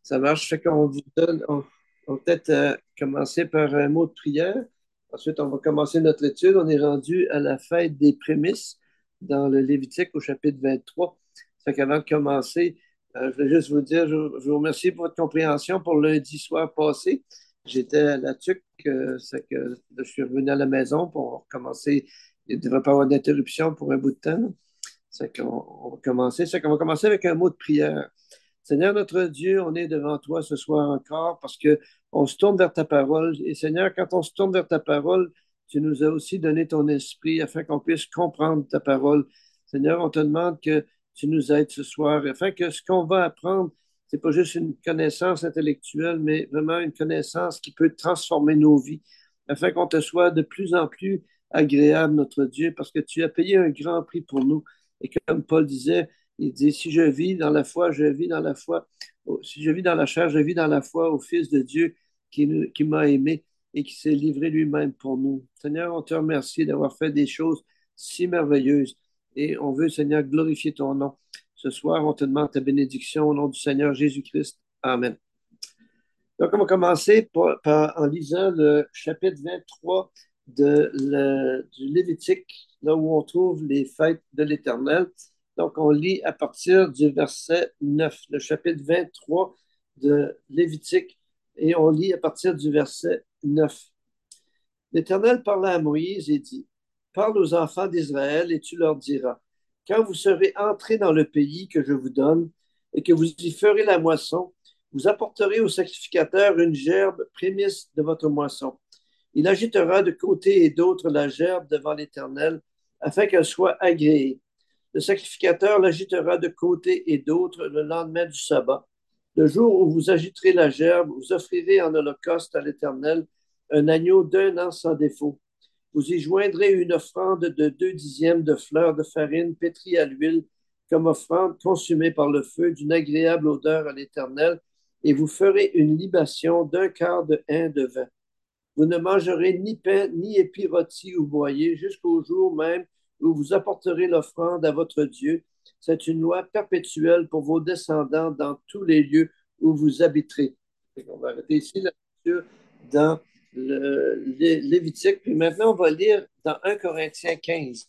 Ça marche. Fait qu'on vous donne, on va peut-être commencer par un mot de prière. Ensuite, on va commencer notre étude. On est rendu à la fête des prémices dans le Lévitique au chapitre 23. Fait qu'avant de commencer, je vais juste vous dire, je vous remercie pour votre compréhension pour lundi soir passé. J'étais à la TUC, c'est que je suis revenu à la maison pour commencer. Il ne devrait pas avoir d'interruption pour un bout de temps. C'est qu'on on va commencer. C'est qu'on va commencer avec un mot de prière. Seigneur notre Dieu, on est devant toi ce soir encore parce que on se tourne vers ta parole. Et Seigneur, quand on se tourne vers ta parole, tu nous as aussi donné ton esprit afin qu'on puisse comprendre ta parole. Seigneur, on te demande que tu nous aides ce soir afin que ce qu'on va apprendre, c'est pas juste une connaissance intellectuelle, mais vraiment une connaissance qui peut transformer nos vies afin qu'on te soit de plus en plus agréable, notre Dieu, parce que tu as payé un grand prix pour nous. Et comme Paul disait, il dit, si je vis dans la foi, je vis dans la foi. Si je vis dans la chair, je vis dans la foi au Fils de Dieu qui m'a aimé et qui s'est livré lui-même pour nous. Seigneur, on te remercie d'avoir fait des choses si merveilleuses et on veut, Seigneur, glorifier ton nom. Ce soir, on te demande ta bénédiction au nom du Seigneur Jésus-Christ. Amen. Donc, on va commencer en lisant le chapitre 23 du Lévitique, là où on trouve les fêtes de l'Éternel. Donc, on lit à partir du verset 9, le chapitre 23 de Lévitique, et on lit à partir du verset 9. L'Éternel parla à Moïse et dit, parle aux enfants d'Israël et tu leur diras, quand vous serez entrés dans le pays que je vous donne et que vous y ferez la moisson, vous apporterez au sacrificateur une gerbe prémisse de votre moisson. Il agitera de côté et d'autre la gerbe devant l'Éternel afin qu'elle soit agréée. Le sacrificateur l'agitera de côté et d'autre le lendemain du sabbat. Le jour où vous agiterez la gerbe, vous offrirez en holocauste à l'Éternel un agneau d'un an sans défaut. Vous y joindrez une offrande de 2/10 de fleurs de farine pétrie à l'huile comme offrande consumée par le feu d'une agréable odeur à l'Éternel, et vous ferez une libation d'un quart de hin de vin. Vous ne mangerez ni pain, ni épis rôtis ou broyés jusqu'au jour même où vous apporterez l'offrande à votre Dieu. C'est une loi perpétuelle pour vos descendants dans tous les lieux où vous habiterez. On va arrêter ici la lecture dans le Lévitique. Puis maintenant, on va lire dans 1 Corinthiens 15.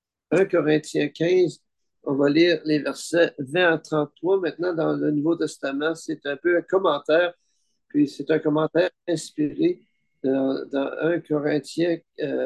1 Corinthiens 15, on va lire les versets 20 à 33. Maintenant, dans le Nouveau Testament, c'est un peu un commentaire, puis c'est un commentaire inspiré dans 1 Corinthiens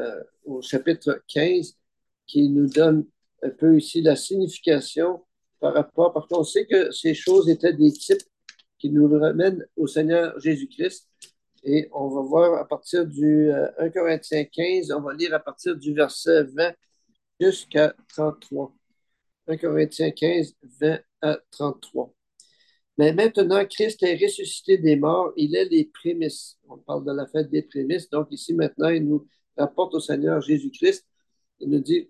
au chapitre 15 qui nous donne un peu ici la signification par rapport, parce qu'on sait que ces choses étaient des types qui nous ramènent au Seigneur Jésus-Christ. Et on va voir à partir du 1 Corinthiens 15, on va lire à partir du verset 20 jusqu'à 33. 1 Corinthiens 15, 20 à 33. Mais maintenant, Christ est ressuscité des morts, il est les prémices. On parle de la fête des prémices. Donc ici, maintenant, il nous rapporte au Seigneur Jésus-Christ. Il nous dit,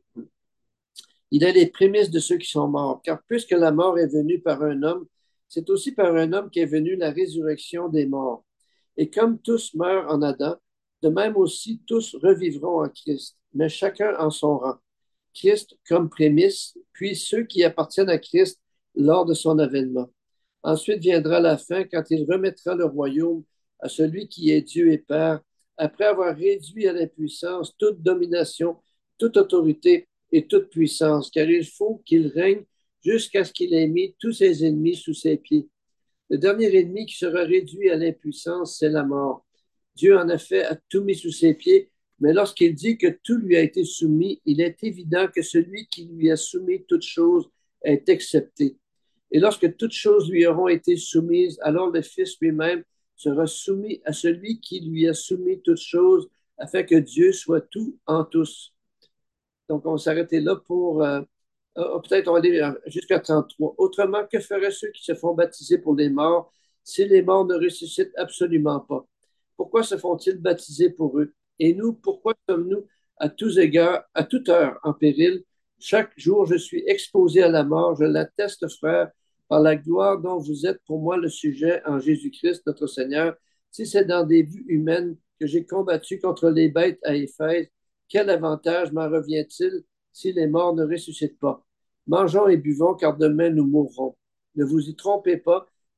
il est les prémices de ceux qui sont morts. Car puisque la mort est venue par un homme, c'est aussi par un homme qu'est venue la résurrection des morts. Et comme tous meurent en Adam, de même aussi tous revivront en Christ, mais chacun en son rang. Christ comme prémisse, puis ceux qui appartiennent à Christ lors de son avènement. Ensuite viendra la fin quand il remettra le royaume à celui qui est Dieu et Père, après avoir réduit à l'impuissance toute domination, toute autorité et toute puissance, car il faut qu'il règne jusqu'à ce qu'il ait mis tous ses ennemis sous ses pieds. Le dernier ennemi qui sera réduit à l'impuissance, c'est la mort. Dieu, en effet, a tout mis sous ses pieds, mais lorsqu'il dit que tout lui a été soumis, il est évident que celui qui lui a soumis toutes choses est accepté. Et lorsque toutes choses lui auront été soumises, alors le Fils lui-même sera soumis à celui qui lui a soumis toutes choses, afin que Dieu soit tout en tous. Donc, on va s'arrêter là pour peut-être on va aller jusqu'à 33. Autrement, que feraient ceux qui se font baptiser pour les morts si les morts ne ressuscitent absolument pas? Pourquoi se font-ils baptiser pour eux? Et nous, pourquoi sommes-nous à tous égards, à toute heure en péril? Chaque jour, je suis exposé à la mort. Je l'atteste, frère, par la gloire dont vous êtes pour moi le sujet en Jésus-Christ, notre Seigneur. Si c'est dans des vues humaines que j'ai combattu contre les bêtes à Éphèse, quel avantage m'en revient-il si les morts ne ressuscitent pas? Mangeons et buvons, car demain nous mourrons. Ne vous y trompez pas,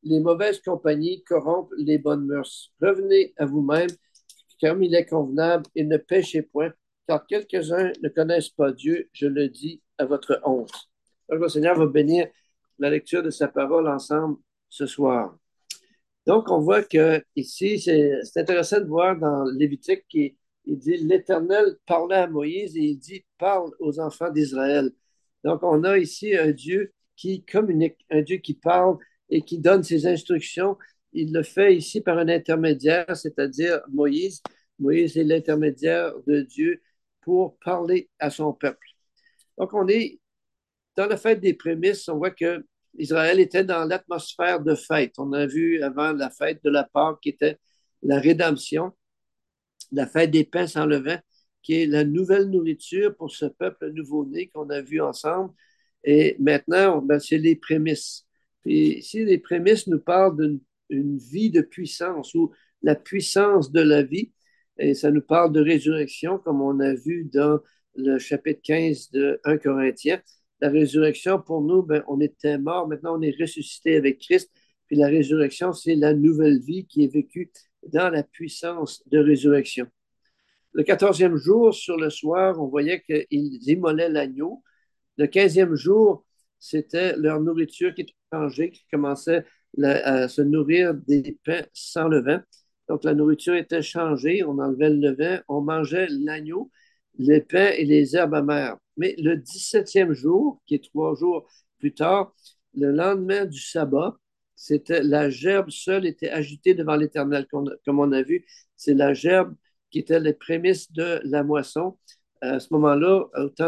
les mauvaises compagnies corrompent les bonnes mœurs. Revenez à vous-même, comme il est convenable, et ne péchez point, car quelques-uns ne connaissent pas Dieu, je le dis à votre honte. Donc, le Seigneur va bénir la lecture de sa parole ensemble ce soir. Donc, on voit que ici, c'est intéressant de voir dans Lévitique qu'il dit l'Éternel parlait à Moïse et il dit parle aux enfants d'Israël. Donc, on a ici un Dieu qui communique, un Dieu qui parle et qui donne ses instructions. Il le fait ici par un intermédiaire, c'est-à-dire Moïse. Moïse est l'intermédiaire de Dieu pour parler à son peuple. Donc, on est dans la fête des prémices, on voit que Israël était dans l'atmosphère de fête. On a vu avant la fête de la Pâque qui était la rédemption, la fête des pains sans levain, qui est la nouvelle nourriture pour ce peuple nouveau-né qu'on a vu ensemble. Et maintenant, ben, c'est les prémices. Puis ici, les prémices nous parlent d'une vie de puissance ou la puissance de la vie. Et ça nous parle de résurrection, comme on a vu dans le chapitre 15 de 1 Corinthiens. La résurrection, pour nous, ben, on était mort, maintenant on est ressuscité avec Christ. Puis la résurrection, c'est la nouvelle vie qui est vécue dans la puissance de résurrection. Le 14e jour, sur le soir, on voyait qu'ils immolaient l'agneau. Le 15e jour, c'était leur nourriture qui était changée, qui commençait à se nourrir des pains sans levain. Donc, la nourriture était changée, on enlevait le levain, on mangeait l'agneau, les pains et les herbes amères. Mais le 17e jour, qui est 3 jours plus tard, le lendemain du sabbat, c'était la gerbe seule était agitée devant l'Éternel, comme on a vu. C'est la gerbe qui était les prémices de la moisson. À ce moment-là, au temps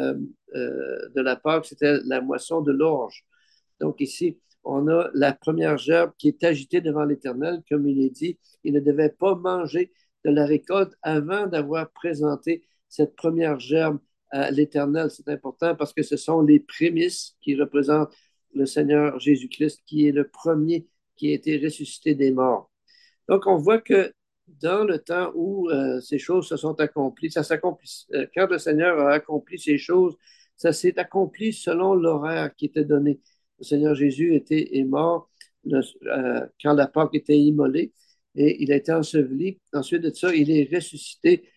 de la Pâque, c'était la moisson de l'orge. Donc ici, on a la première gerbe qui est agitée devant l'Éternel, comme il est dit. Il ne devait pas manger de la récolte avant d'avoir présenté cette première gerbe à l'Éternel. C'est important parce que ce sont les prémices qui représentent le Seigneur Jésus-Christ, qui est le premier qui a été ressuscité des morts. Donc, on voit que dans le temps où ces choses se sont accomplies, ça s'accomplit, quand le Seigneur a accompli ces choses, ça s'est accompli selon l'horaire qui était donné. Le Seigneur Jésus est mort quand la Pâque était immolée et il a été enseveli. Ensuite de ça, il est ressuscité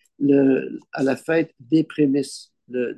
à la fête des prémices,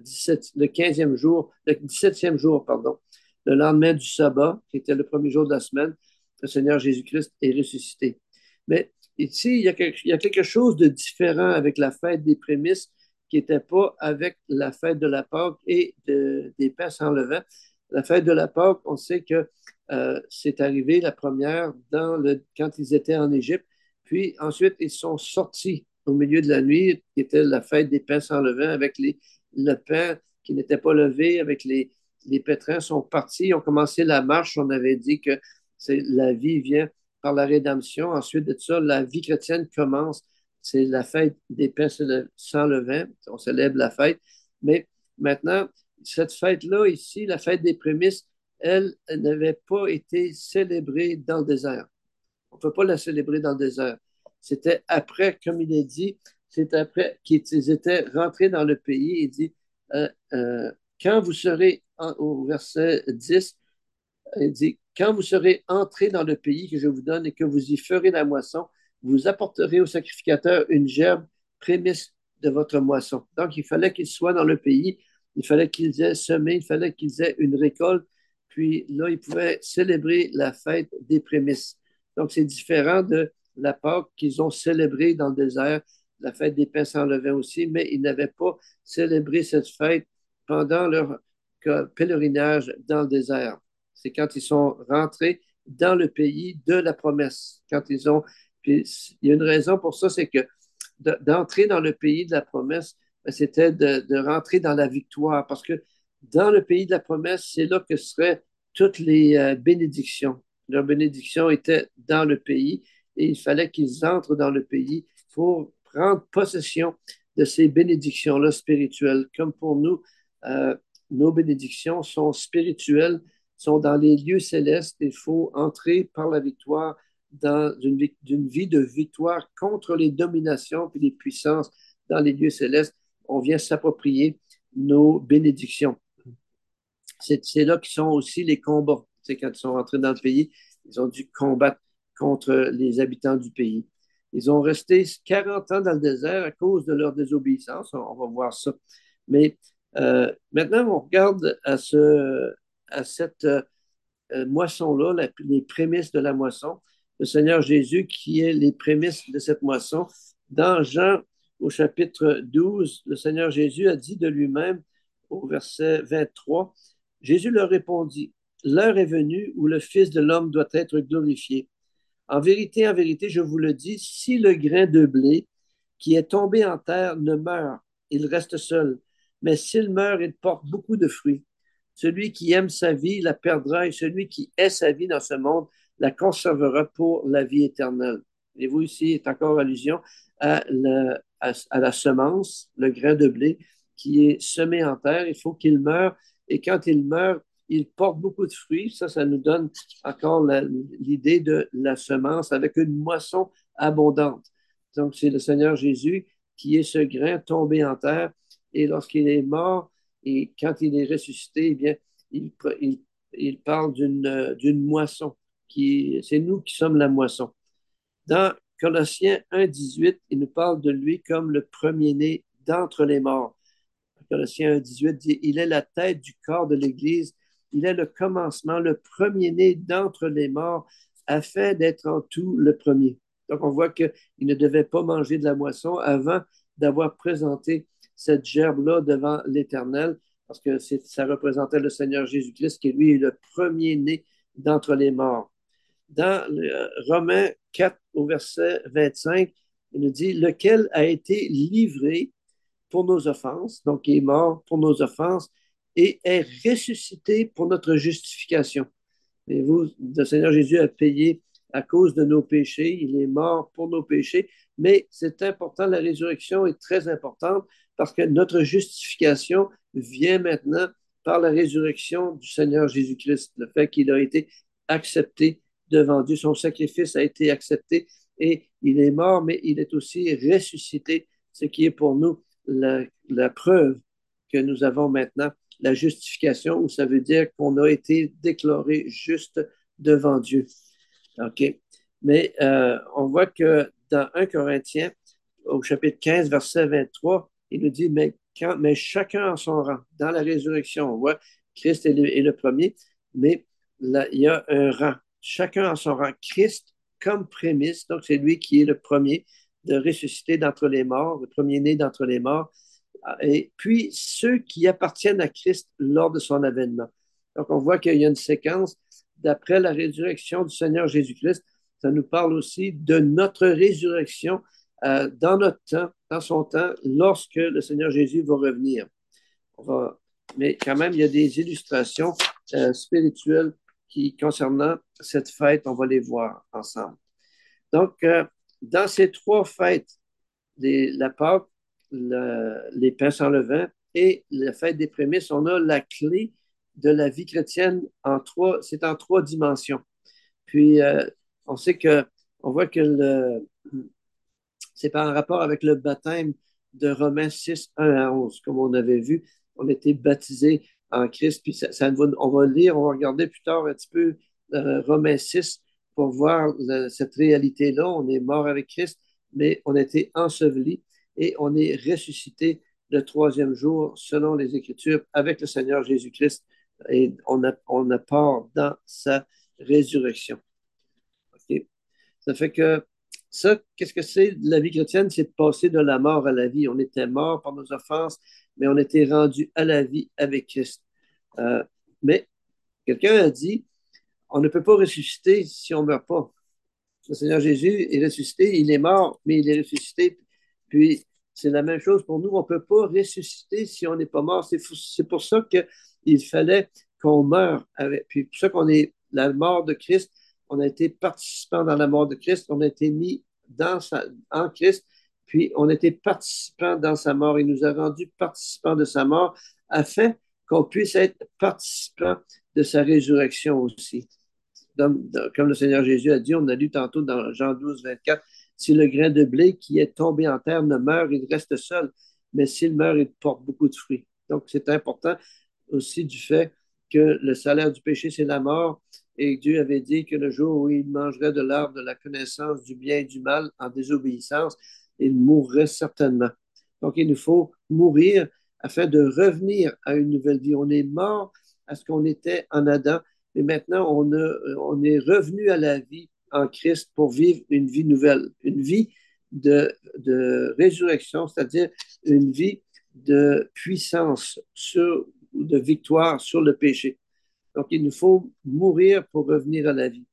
le 15e jour, le 17e jour, pardon, le lendemain du sabbat, qui était le premier jour de la semaine, le Seigneur Jésus-Christ est ressuscité. Mais ici, il y a quelque chose de différent avec la fête des prémices qui n'était pas avec la fête de la Pâque et des pains sans levain. La fête de la Pâque, on sait que c'est arrivé la première quand ils étaient en Égypte. Puis ensuite, ils sont sortis au milieu de la nuit, qui était la fête des pains sans levain, avec le pain qui n'était pas levé, avec les pétrins sont partis, ils ont commencé la marche. On avait dit que la vie vient par la rédemption. Ensuite de ça, la vie chrétienne commence. C'est la fête des pains sans levain. On célèbre la fête. Mais maintenant, cette fête-là, ici, la fête des prémices, elle n'avait pas été célébrée dans le désert. On ne peut pas la célébrer dans le désert. C'était après, comme il est dit, c'est après qu'ils étaient rentrés dans le pays. Il dit, euh, euh, quand vous serez, au verset 10, il dit, quand vous serez entrés dans le pays que je vous donne et que vous y ferez la moisson, vous apporterez au sacrificateur une gerbe prémisse de votre moisson. Donc, il fallait qu'ils soient dans le pays, il fallait qu'ils aient semé, il fallait qu'ils aient une récolte, puis là, ils pouvaient célébrer la fête des prémices. Donc, c'est différent de la Pâque qu'ils ont célébrée dans le désert, la fête des pains sans levain aussi, mais ils n'avaient pas célébré cette fête pendant leur pèlerinage dans le désert. C'est quand ils sont rentrés dans le pays de la promesse. Quand ils ont. Puis, il y a une raison pour ça, c'est que d'entrer dans le pays de la promesse, c'était de rentrer dans la victoire. Parce que dans le pays de la promesse, c'est là que seraient toutes les bénédictions. Leurs bénédictions étaient dans le pays et il fallait qu'ils entrent dans le pays pour prendre possession de ces bénédictions-là spirituelles. Comme pour nous, nos bénédictions sont spirituelles, sont dans les lieux célestes. Il faut entrer par la victoire dans une vie de victoire contre les dominations et les puissances dans les lieux célestes. On vient s'approprier nos bénédictions. C'est là qu'ils sont aussi les combats. C'est quand ils sont rentrés dans le pays, Ils ont dû combattre contre les habitants du pays. Ils ont resté 40 ans dans le désert à cause de leur désobéissance. On va voir ça. Mais maintenant, on regarde à cette moisson-là, les prémices de la moisson. Le Seigneur Jésus qui est les prémices de cette moisson. Dans Jean, au chapitre 12, le Seigneur Jésus a dit de lui-même, au verset 23, Jésus leur répondit, l'heure est venue où le Fils de l'homme doit être glorifié. En vérité, je vous le dis, si le grain de blé qui est tombé en terre ne meurt, il reste seul. Mais s'il meurt, il porte beaucoup de fruits. Celui qui aime sa vie la perdra, et celui qui hait sa vie dans ce monde la conservera pour la vie éternelle. Et vous ici est encore allusion à la semence, le grain de blé qui est semé en terre. Il faut qu'il meure, et quand il meurt, il porte beaucoup de fruits. Ça nous donne encore l'idée de la semence avec une moisson abondante. Donc, c'est le Seigneur Jésus qui est ce grain tombé en terre. Et lorsqu'il est mort et quand il est ressuscité, eh bien, il, il, il parle d'une moisson. C'est nous qui sommes la moisson. Dans Colossiens 1,18, il nous parle de lui comme le premier-né d'entre les morts. Colossiens 1,18 dit, il est la tête du corps de l'Église, il est le commencement, le premier-né d'entre les morts, afin d'être en tout le premier. Donc, on voit qu'il ne devait pas manger de la moisson avant d'avoir présenté cette gerbe-là devant l'Éternel, parce que ça représentait le Seigneur Jésus-Christ, qui lui est le premier-né d'entre les morts. Dans Romains 4, au verset 25, il nous dit, lequel a été livré pour nos offenses, donc il est mort pour nos offenses, et est ressuscité pour notre justification. Et vous, le Seigneur Jésus a payé à cause de nos péchés, il est mort pour nos péchés, mais c'est important, la résurrection est très importante parce que notre justification vient maintenant par la résurrection du Seigneur Jésus-Christ, le fait qu'il a été accepté devant Dieu, son sacrifice a été accepté et il est mort, mais il est aussi ressuscité, ce qui est pour nous la preuve que nous avons maintenant la justification, où ça veut dire qu'on a été déclaré juste devant Dieu. OK? Mais on voit que dans 1 Corinthiens, au chapitre 15, verset 23, il nous dit, mais chacun en son rang. Dans la résurrection, on voit Christ est le premier, mais là, il y a un rang. Chacun en son rang. Christ comme prémisse, donc c'est lui qui est le premier de ressusciter d'entre les morts, le premier-né d'entre les morts, et puis ceux qui appartiennent à Christ lors de son avènement. Donc, on voit qu'il y a une séquence d'après la résurrection du Seigneur Jésus-Christ. Ça nous parle aussi de notre résurrection dans notre temps, dans son temps, lorsque le Seigneur Jésus va revenir. Mais quand même, il y a des illustrations spirituelles concernant cette fête, on va les voir ensemble. Donc, dans ces trois fêtes, la Pâque, les pains sans levain et la fête des prémices, on a la clé de la vie chrétienne c'est en trois dimensions. Puis, on sait que, on voit que c'est par rapport avec le baptême de Romains 6, 1 à 11, comme on avait vu. On a été baptisés en Christ, puis on va lire, on va regarder plus tard un petit peu Romains 6 pour voir cette réalité-là. On est mort avec Christ, mais on a été ensevelis et on est ressuscité le troisième jour selon les Écritures avec le Seigneur Jésus-Christ et on a part dans sa résurrection. Okay? Ça fait que ça, qu'est-ce que c'est la vie chrétienne? C'est de passer de la mort à la vie. On était mort par nos offenses, mais on était rendu à la vie avec Christ. Mais quelqu'un a dit, on ne peut pas ressusciter si on ne meurt pas. Le Seigneur Jésus est ressuscité, il est mort, mais il est ressuscité. Puis c'est la même chose pour nous. On ne peut pas ressusciter si on n'est pas mort. C'est pour ça qu'il fallait qu'on meure. Puis pour ça qu'on est la mort de Christ, on a été participant dans la mort de Christ, on a été mis en Christ, puis on a été participant dans sa mort. Il nous a rendus participants de sa mort afin qu'on puisse être participant de sa résurrection aussi. Comme le Seigneur Jésus a dit, on a lu tantôt dans Jean 12, 24, si le grain de blé qui est tombé en terre ne meurt, il reste seul, mais s'il meurt, il porte beaucoup de fruits. Donc, c'est important aussi du fait que le salaire du péché, c'est la mort, et Dieu avait dit que le jour où il mangerait de l'arbre de la connaissance du bien et du mal en désobéissance, il mourrait certainement. Donc, il nous faut mourir afin de revenir à une nouvelle vie. On est mort à ce qu'on était en Adam, mais maintenant on est revenu à la vie en Christ pour vivre une vie nouvelle, une vie de résurrection, c'est-à-dire une vie de puissance ou de victoire sur le péché. Donc, il nous faut mourir pour revenir à la vie.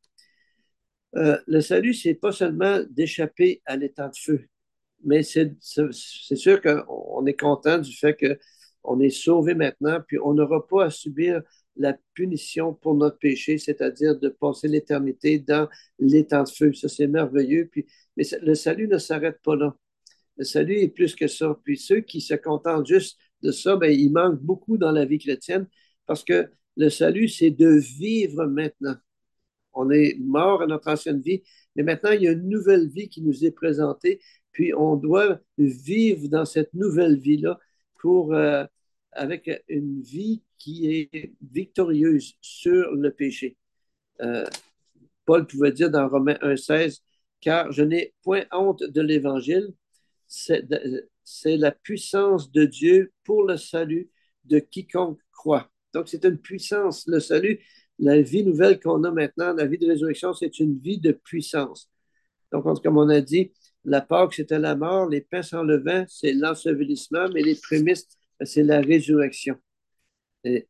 Le salut, c'est pas seulement d'échapper à l'étang de feu, mais c'est sûr qu'on est content du fait qu'on est sauvé maintenant, puis on n'aura pas à subir la punition pour notre péché, c'est-à-dire de passer l'éternité dans l'étang de feu. Ça, c'est merveilleux. Mais le salut ne s'arrête pas là. Le salut est plus que ça. Puis ceux qui se contentent juste de ça, ben, ils manquent beaucoup dans la vie chrétienne parce que le salut, c'est de vivre maintenant. On est mort à notre ancienne vie, mais maintenant, il y a une nouvelle vie qui nous est présentée, puis on doit vivre dans cette nouvelle vie-là pour, avec une vie qui est victorieuse sur le péché. Euh, Paul pouvait dire dans Romains 1,16, car je n'ai point honte de l'Évangile, c'est la puissance de Dieu pour le salut de quiconque croit. Donc, c'est une puissance. Le salut, la vie nouvelle qu'on a maintenant, la vie de résurrection, c'est une vie de puissance. Donc, comme on a dit, la Pâque, c'était la mort, les pains sans levain, c'est l'ensevelissement, mais les prémices, c'est la résurrection. Et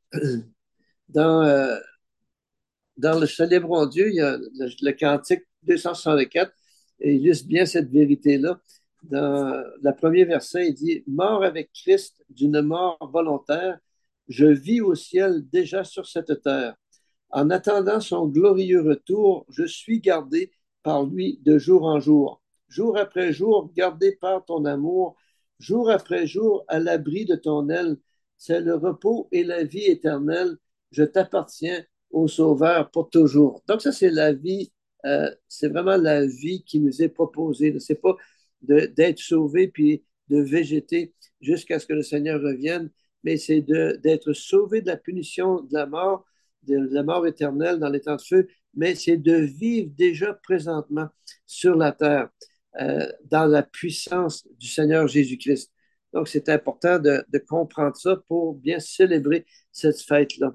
dans, dans le Célébrons Dieu, il y a le cantique 264, et il illustre bien cette vérité-là. Dans le premier verset, il dit, mort avec Christ d'une mort volontaire, je vis au ciel déjà sur cette terre. En attendant son glorieux retour, je suis gardé par lui de jour en jour. Jour après jour, gardé par ton amour, jour après jour, à l'abri de ton aile. C'est le repos et la vie éternelle. Je t'appartiens au Sauveur pour toujours. Donc ça, c'est la vie, c'est vraiment la vie qui nous est proposée. C'est pas d'être sauvé puis de végéter jusqu'à ce que le Seigneur revienne, mais c'est d'être sauvé de la punition de la mort éternelle dans les temps de feu, mais c'est de vivre déjà présentement sur la terre dans la puissance du Seigneur Jésus-Christ. Donc, c'est important de comprendre ça pour bien célébrer cette fête-là.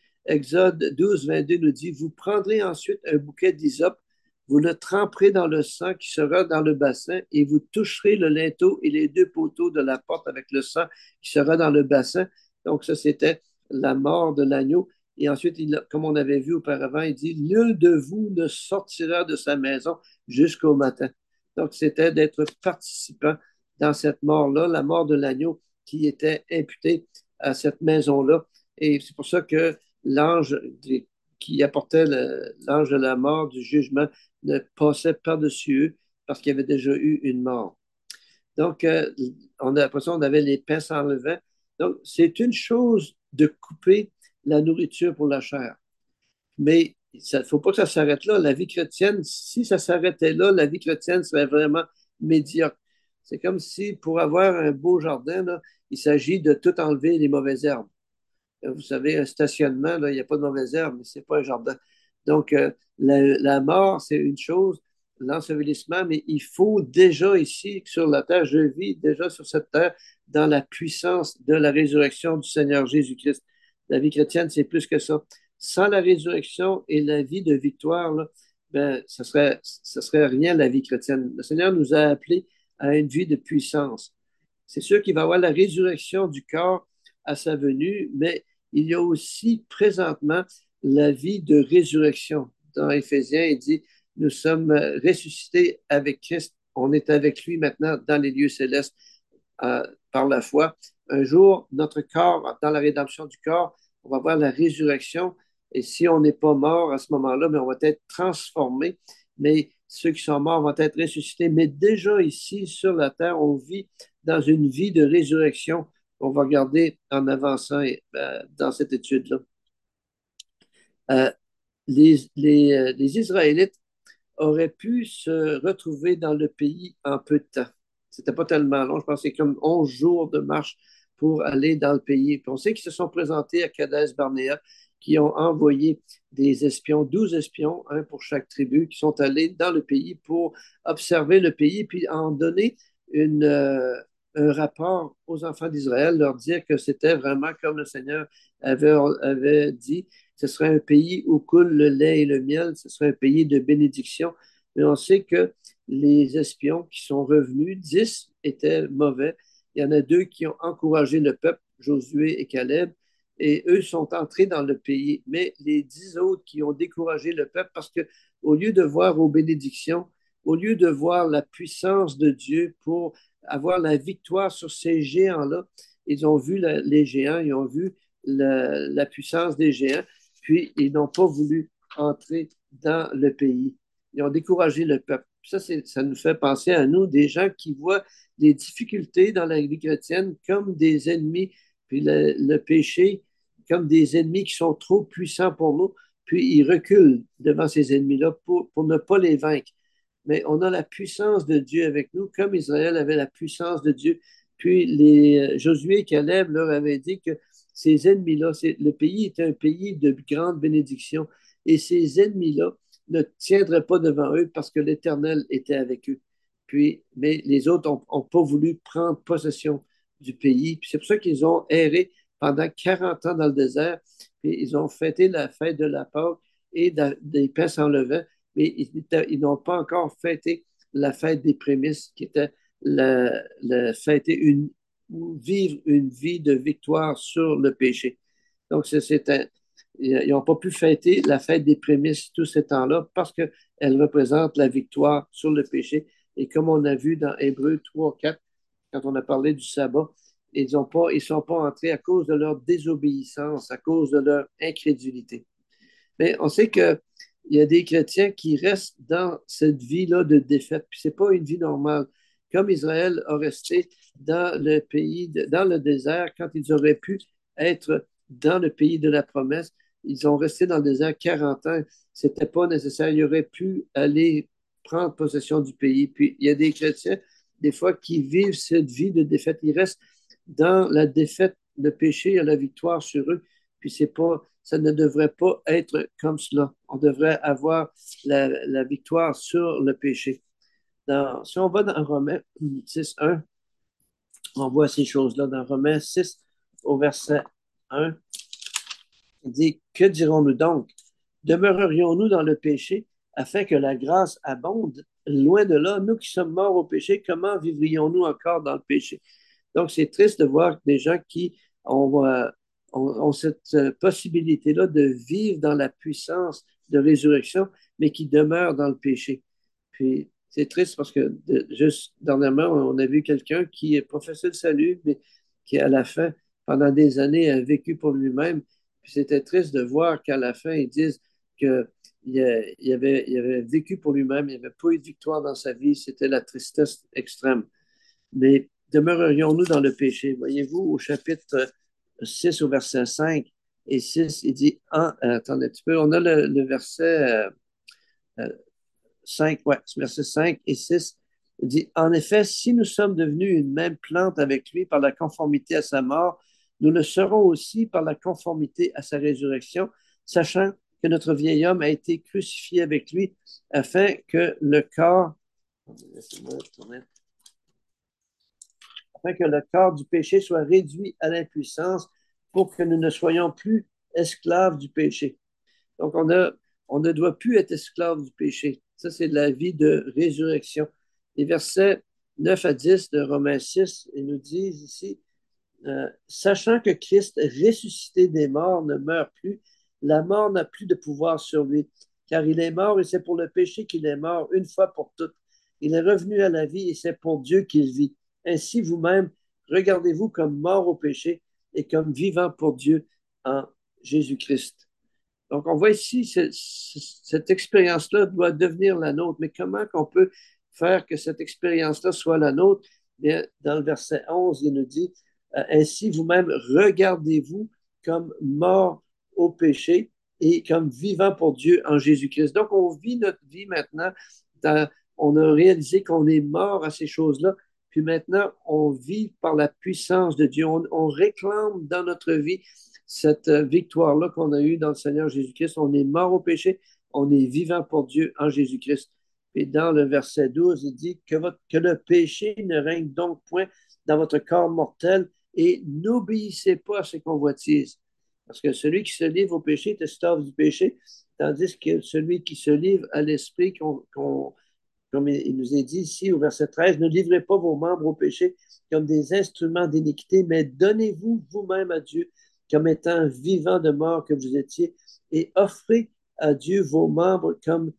Exode 12, 22 nous dit, vous prendrez ensuite un bouquet d'hysope, vous le tremperez dans le sang qui sera dans le bassin et vous toucherez le linteau et les deux poteaux de la porte avec le sang qui sera dans le bassin. Donc ça, c'était la mort de l'agneau. Et ensuite, comme on avait vu auparavant, il dit, nul de vous ne sortira de sa maison jusqu'au matin. Donc c'était d'être participant dans cette mort-là, la mort de l'agneau qui était imputée à cette maison-là. Et c'est pour ça que l'ange qui apportait l'ange de la mort, du jugement, ne passait par-dessus eux parce qu'il y avait déjà eu une mort. Donc, après ça, on avait les pains sans levain. Donc, c'est une chose de couper la nourriture pour la chair. Mais il ne faut pas que ça s'arrête là. La vie chrétienne, si ça s'arrêtait là, la vie chrétienne serait vraiment médiocre. C'est comme si pour avoir un beau jardin, là, il s'agit de tout enlever les mauvaises herbes. Vous savez, un stationnement, là, il n'y a pas de mauvaise herbe, mais ce n'est pas un jardin. Donc, la mort, c'est une chose, l'ensevelissement, mais il faut déjà ici, sur la terre, je vis déjà sur cette terre, dans la puissance de la résurrection du Seigneur Jésus-Christ. La vie chrétienne, c'est plus que ça. Sans la résurrection et la vie de victoire, là, ben, ça serait rien la vie chrétienne. Le Seigneur nous a appelés à une vie de puissance. C'est sûr qu'il va y avoir la résurrection du corps à sa venue, mais il y a aussi présentement la vie de résurrection. Dans Éphésiens, il dit, nous sommes ressuscités avec Christ, on est avec lui maintenant dans les lieux célestes par la foi. Un jour, notre corps, dans la rédemption du corps, on va voir la résurrection. Et si on n'est pas mort à ce moment-là, mais on va être transformé. Mais ceux qui sont morts vont être ressuscités. Mais déjà ici, sur la terre, on vit dans une vie de résurrection. On va regarder en avançant dans cette étude-là. Euh, les Israélites auraient pu se retrouver dans le pays en peu de temps. C'était pas tellement long, je pense que c'est comme 11 jours de marche pour aller dans le pays. Puis on sait qu'ils se sont présentés à Kadesh Barnéa, qui ont envoyé des espions, 12 espions, un pour chaque tribu, qui sont allés dans le pays pour observer le pays, puis en donner un rapport aux enfants d'Israël, leur dire que c'était vraiment comme le Seigneur avait dit, ce serait un pays où coule le lait et le miel, ce serait un pays de bénédiction. Mais on sait que les espions qui sont revenus, 10 étaient mauvais. Il y en a deux qui ont encouragé le peuple, Josué et Caleb, et eux sont entrés dans le pays. Mais les 10 autres qui ont découragé le peuple, parce que au lieu de voir aux bénédictions, au lieu de voir la puissance de Dieu pour avoir la victoire sur ces géants-là, ils ont vu les géants, ils ont vu la puissance des géants, puis ils n'ont pas voulu entrer dans le pays. Ils ont découragé le peuple. Ça nous fait penser à nous, des gens qui voient les difficultés dans la vie chrétienne comme des ennemis, puis le péché comme des ennemis qui sont trop puissants pour nous, puis ils reculent devant ces ennemis-là pour ne pas les vaincre. Mais on a la puissance de Dieu avec nous, comme Israël avait la puissance de Dieu. Puis Josué et Caleb leur avaient dit que ces ennemis-là, le pays était un pays de grande bénédiction, et ces ennemis-là ne tiendraient pas devant eux parce que l'Éternel était avec eux. Mais les autres n'ont pas voulu prendre possession du pays. C'est pour ça qu'ils ont erré pendant 40 ans dans le désert. Puis ils ont fêté la fête de la Pâque et des pains sans levain, mais ils n'ont pas encore fêté la fête des prémices, qui était fêter vivre une vie de victoire sur le péché. Donc, ils n'ont pas pu fêter la fête des prémices tout ce temps-là parce qu'elle représente la victoire sur le péché. Et comme on a vu dans Hébreux 3, 4, quand on a parlé du sabbat, ils ne sont pas entrés à cause de leur désobéissance, à cause de leur incrédulité. Mais on sait qu'il y a des chrétiens qui restent dans cette vie-là de défaite, puis ce n'est pas une vie normale. Comme Israël a resté dans le pays, dans le désert, quand ils auraient pu être dans le pays de la promesse, ils ont resté dans le désert 40 ans. Ce n'était pas nécessaire. Ils auraient pu aller prendre possession du pays. Puis il y a des chrétiens, des fois, qui vivent cette vie de défaite. Ils restent dans la défaite, le péché et la victoire sur eux. Puis ça ne devrait pas être comme cela. On devrait avoir la victoire sur le péché. Si on va dans Romains 6, 1, on voit ces choses-là. Dans Romains 6, au verset 1, il dit, que dirons-nous donc? Demeurerions-nous dans le péché afin que la grâce abonde? Loin de là, nous qui sommes morts au péché, comment vivrions-nous encore dans le péché? Donc, c'est triste de voir des gens qui ont cette possibilité-là de vivre dans la puissance de résurrection, mais qui demeurent dans le péché. Puis, c'est triste parce que juste dernièrement, on a vu quelqu'un qui est professeur de salut, mais qui, à la fin, pendant des années, a vécu pour lui-même. Puis, c'était triste de voir qu'à la fin, ils disent qu'il avait vécu pour lui-même, il n'avait pas eu de victoire dans sa vie, c'était la tristesse extrême. Mais demeurerions-nous dans le péché? Voyez-vous, au chapitre 6, au verset 5 et 6, il dit, attendez un petit peu, on a le verset 5, ouais, verset 5 et 6, il dit, en effet, si nous sommes devenus une même plante avec lui par la conformité à sa mort, nous le serons aussi par la conformité à sa résurrection, sachant que notre vieil homme a été crucifié avec lui afin que le corps, afin que le corps du péché soit réduit à l'impuissance pour que nous ne soyons plus esclaves du péché. Donc, on ne doit plus être esclaves du péché. Ça, c'est de la vie de résurrection. Les versets 9 à 10 de Romains 6, ils nous disent ici, sachant que Christ, ressuscité des morts, ne meurt plus, la mort n'a plus de pouvoir sur lui, car il est mort et c'est pour le péché qu'il est mort une fois pour toutes. Il est revenu à la vie et c'est pour Dieu qu'il vit. Ainsi, vous-même, regardez-vous comme mort au péché et comme vivant pour Dieu en Jésus-Christ. Donc, on voit ici, cette expérience-là doit devenir la nôtre. Mais comment qu'on peut faire que cette expérience-là soit la nôtre? Bien, dans le verset 11, il nous dit, ainsi vous-même, regardez-vous comme mort au péché et comme vivant pour Dieu en Jésus-Christ. Donc, on vit notre vie maintenant. On a réalisé qu'on est mort à ces choses-là. Puis maintenant, on vit par la puissance de Dieu. On réclame dans notre vie cette victoire-là qu'on a eue dans le Seigneur Jésus-Christ. On est mort au péché, on est vivant pour Dieu en Jésus-Christ. Et dans le verset 12, il dit que le péché ne règne donc point dans votre corps mortel et n'obéissez pas à ses convoitises. Parce que celui qui se livre au péché est esclave du péché, tandis que celui qui se livre à l'esprit, comme il nous est dit ici au verset 13, ne livrez pas vos membres au péché comme des instruments d'iniquité, mais donnez-vous vous-même à Dieu comme étant vivant de mort que vous étiez et offrez à Dieu vos membres comme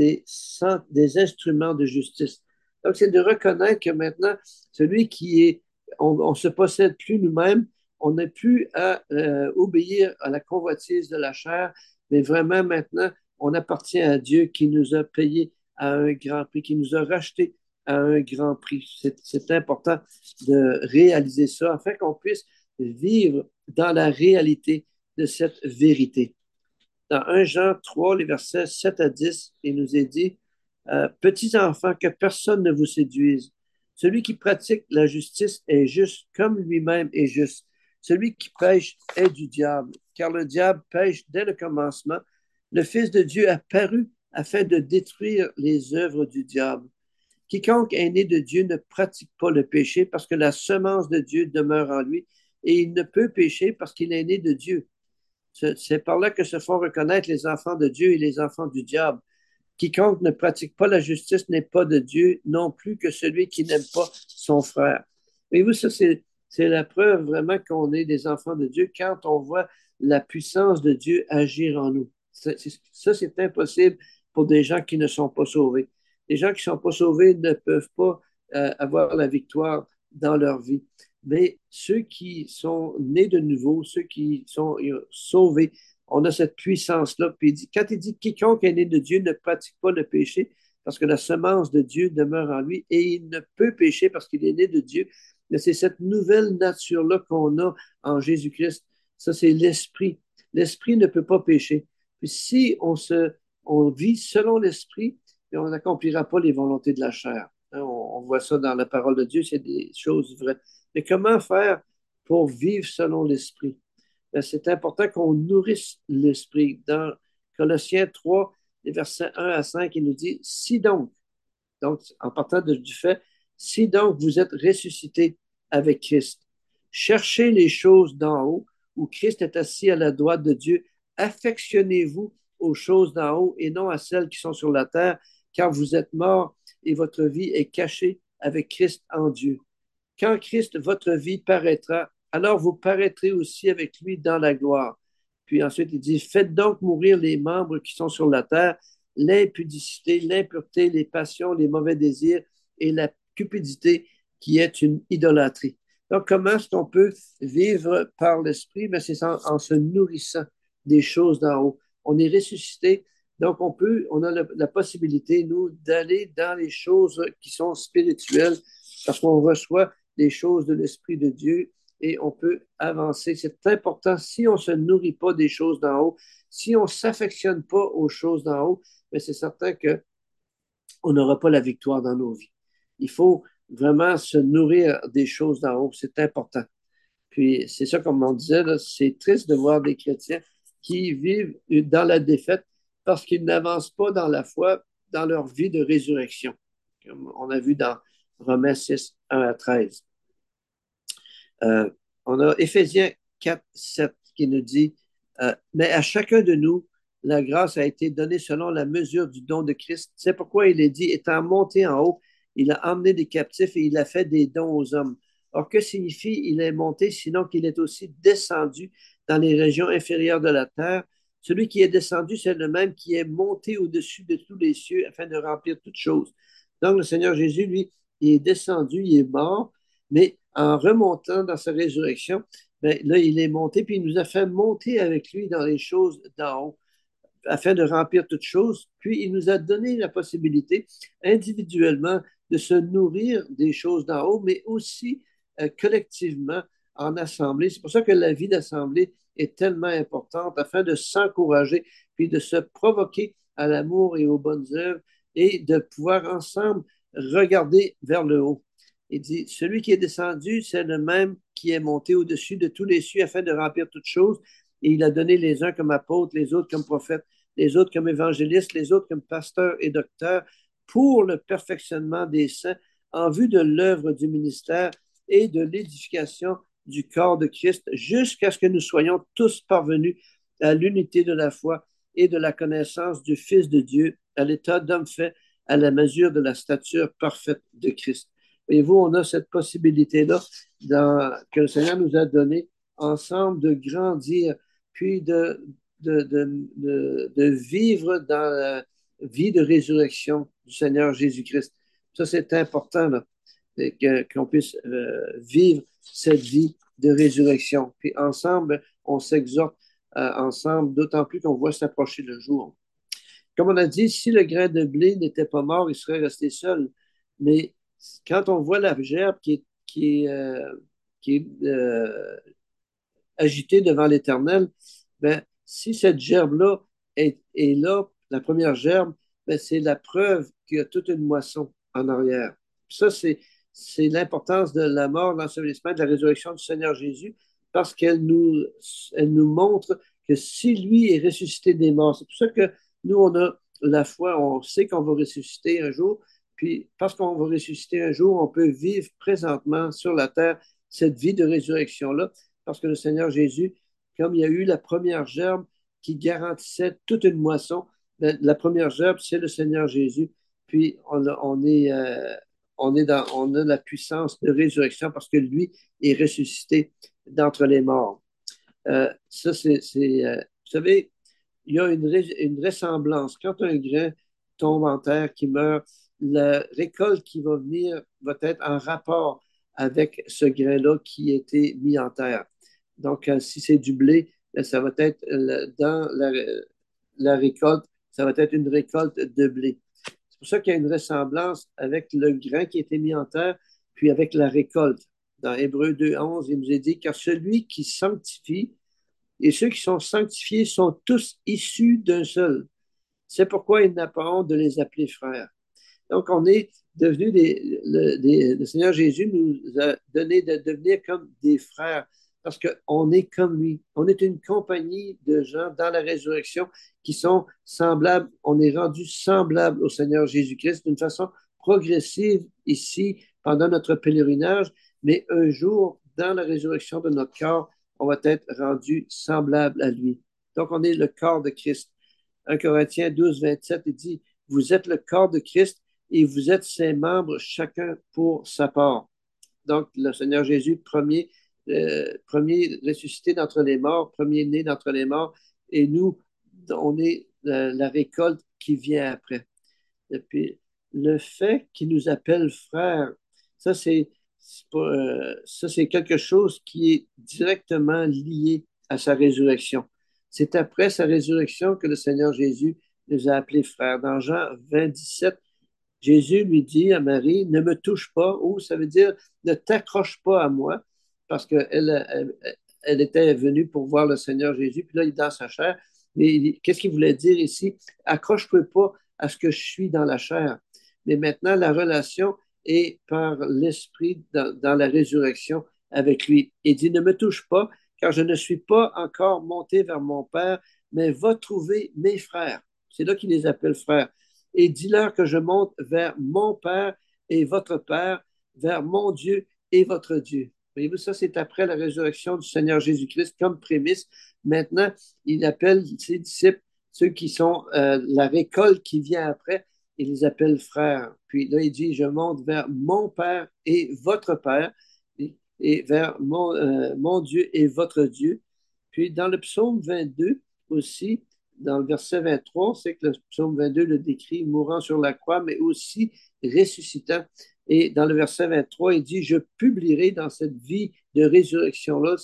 des instruments de justice. Donc, c'est de reconnaître que maintenant, celui qui est, on ne se possède plus nous-mêmes, on n'a plus à obéir à la convoitise de la chair, mais vraiment maintenant, on appartient à Dieu qui nous a payé à un grand prix, qui nous a rachetés à un grand prix. C'est important de réaliser ça afin qu'on puisse vivre dans la réalité de cette vérité. Dans 1 Jean 3, les versets 7 à 10, il nous est dit, petits enfants, que personne ne vous séduise. Celui qui pratique la justice est juste comme lui-même est juste. Celui qui pêche est du diable, car le diable pêche dès le commencement. Le Fils de Dieu a paru afin de détruire les œuvres du diable. Quiconque est né de Dieu ne pratique pas le péché parce que la semence de Dieu demeure en lui et il ne peut pécher parce qu'il est né de Dieu. C'est par là que se font reconnaître les enfants de Dieu et les enfants du diable. Quiconque ne pratique pas la justice n'est pas de Dieu, non plus que celui qui n'aime pas son frère. Et vous, ça, c'est la preuve vraiment qu'on est des enfants de Dieu quand on voit la puissance de Dieu agir en nous. Ça, c'est impossible pour des gens qui ne sont pas sauvés. Les gens qui ne sont pas sauvés ne peuvent pas avoir la victoire dans leur vie. Mais ceux qui sont nés de nouveau, ceux qui sont sauvés, on a cette puissance-là. Puis quand il dit quiconque est né de Dieu ne pratique pas le péché, parce que la semence de Dieu demeure en lui et il ne peut pécher parce qu'il est né de Dieu. Mais c'est cette nouvelle nature-là qu'on a en Jésus-Christ. Ça, c'est l'esprit. L'esprit ne peut pas pécher. Puis si on vit selon l'esprit, on n'accomplira pas les volontés de la chair. Hein, on voit ça dans la parole de Dieu, c'est des choses vraies. Mais comment faire pour vivre selon l'esprit? C'est important qu'on nourrisse l'esprit. Dans Colossiens 3, les versets 1 à 5, il nous dit, si donc en partant du fait, si donc vous êtes ressuscité avec Christ, cherchez les choses d'en haut, où Christ est assis à la droite de Dieu, affectionnez-vous aux choses d'en haut et non à celles qui sont sur la terre, car vous êtes morts et votre vie est cachée avec Christ en Dieu. Quand Christ, votre vie, paraîtra, alors vous paraîtrez aussi avec lui dans la gloire. Puis ensuite, il dit, faites donc mourir les membres qui sont sur la terre, l'impudicité, l'impureté, les passions, les mauvais désirs et la cupidité qui est une idolâtrie. Donc, comment est-ce qu'on peut vivre par l'esprit? Ben, c'est en se nourrissant des choses d'en haut. On est ressuscité, donc on a la possibilité, nous, d'aller dans les choses qui sont spirituelles parce qu'on reçoit des choses de l'Esprit de Dieu et on peut avancer. C'est important. Si on ne se nourrit pas des choses d'en haut, si on ne s'affectionne pas aux choses d'en haut, mais c'est certain qu'on n'aura pas la victoire dans nos vies. Il faut vraiment se nourrir des choses d'en haut. C'est important. Puis c'est ça, comme on disait, c'est triste de voir des chrétiens qui vivent dans la défaite parce qu'ils n'avancent pas dans la foi, dans leur vie de résurrection, comme on a vu dans Romains 6, 1 à 13. Euh, on a Éphésiens 4, 7 qui nous dit mais à chacun de nous, la grâce a été donnée selon la mesure du don de Christ. C'est pourquoi il est dit étant monté en haut, il a emmené des captifs et il a fait des dons aux hommes. Or, que signifie il est monté, sinon qu'il est aussi descendu dans les régions inférieures de la terre? Celui qui est descendu, c'est le même qui est monté au-dessus de tous les cieux afin de remplir toutes choses. Donc, le Seigneur Jésus, lui, il est descendu, il est mort, mais en remontant dans sa résurrection, ben, là, il est monté, puis il nous a fait monter avec lui dans les choses d'en haut, afin de remplir toutes choses. Puis il nous a donné la possibilité individuellement de se nourrir des choses d'en haut, mais aussi collectivement en assemblée. C'est pour ça que la vie d'assemblée est tellement importante, afin de s'encourager, puis de se provoquer à l'amour et aux bonnes œuvres, et de pouvoir ensemble regarder vers le haut. Il dit, celui qui est descendu, c'est le même qui est monté au-dessus de tous les cieux afin de remplir toutes choses. et il a donné les uns comme apôtres, les autres comme prophètes, les autres comme évangélistes, les autres comme pasteurs et docteurs, pour le perfectionnement des saints, en vue de l'œuvre du ministère et de l'édification du corps de Christ, jusqu'à ce que nous soyons tous parvenus à l'unité de la foi et de la connaissance du Fils de Dieu, à l'état d'homme fait, à la mesure de la stature parfaite de Christ. Voyez-vous, on a cette possibilité-là que le Seigneur nous a donnée ensemble de grandir, puis de vivre dans la vie de résurrection du Seigneur Jésus-Christ. Ça, c'est important, là, qu'on puisse vivre cette vie de résurrection. Puis ensemble, on s'exhorte ensemble, d'autant plus qu'on voit s'approcher le jour. Comme on a dit, si le grain de blé n'était pas mort, il serait resté seul. Mais quand on voit la gerbe qui est agitée devant l'Éternel, ben, si cette gerbe-là est là, la première gerbe, ben, c'est la preuve qu'il y a toute une moisson en arrière. Ça, c'est l'importance de la mort, l'ensevelissement, de la résurrection du Seigneur Jésus, parce elle nous montre que si lui est ressuscité des morts, c'est pour ça que nous, on a la foi, on sait qu'on va ressusciter un jour, puis parce qu'on va ressusciter un jour, on peut vivre présentement sur la terre cette vie de résurrection-là, parce que le Seigneur Jésus, comme il y a eu la première gerbe qui garantissait toute une moisson, la première gerbe, c'est le Seigneur Jésus. Puis on a la puissance de résurrection parce que lui est ressuscité d'entre les morts. Vous savez, il y a une ressemblance. Quand un grain tombe en terre, qui meurt, la récolte qui va venir va être en rapport avec ce grain-là qui a été mis en terre. Donc, si c'est du blé, ça va être dans la récolte, ça va être une récolte de blé. C'est pour ça qu'il y a une ressemblance avec le grain qui a été mis en terre, puis avec la récolte. Dans Hébreux 2:11, il nous est dit, car celui qui sanctifie et ceux qui sont sanctifiés sont tous issus d'un seul. C'est pourquoi il n'a pas honte de les appeler frères. Donc, on est devenu le Seigneur Jésus nous a donné de devenir comme des frères parce qu'on est comme lui. On est une compagnie de gens dans la résurrection qui sont semblables. On est rendu semblable au Seigneur Jésus-Christ d'une façon progressive ici pendant notre pèlerinage, mais un jour, dans la résurrection de notre corps, on va être rendu semblable à lui. Donc, on est le corps de Christ. 1 Corinthiens 12:27, il dit, vous êtes le corps de Christ et vous êtes ses membres, chacun pour sa part. Donc, le Seigneur Jésus, premier ressuscité d'entre les morts, premier né d'entre les morts, et nous, on est la récolte qui vient après. Et puis, le fait qu'il nous appelle frères, ça, ça, c'est quelque chose qui est directement lié à sa résurrection. C'est après sa résurrection que le Seigneur Jésus nous a appelés frères. Dans Jean 20:17, Jésus lui dit à Marie, ne me touche pas, ou ça veut dire, ne t'accroche pas à moi, parce elle était venue pour voir le Seigneur Jésus, puis là, il est dans sa chair. Mais qu'est-ce qu'il voulait dire ici? Accroche-toi pas à ce que je suis dans la chair. Mais maintenant, la relation est par l'Esprit dans la résurrection avec lui. Il dit, ne me touche pas, car je ne suis pas encore monté vers mon Père, mais va trouver mes frères. C'est là qu'il les appelle frères. Et dis-leur que je monte vers mon Père et votre Père, vers mon Dieu et votre Dieu. Voyez-vous, ça, c'est après la résurrection du Seigneur Jésus-Christ comme prémisse. Maintenant, il appelle ses disciples, ceux qui sont la récolte qui vient après, il les appelle frères. Puis là, il dit, je monte vers mon Père et votre Père, et vers mon Dieu et votre Dieu. Puis dans le psaume 22 aussi, dans le verset 23, c'est que le psaume 22 le décrit mourant sur la croix, mais aussi ressuscitant. Et dans le verset 23, il dit, je publierai dans cette vie de résurrection-là,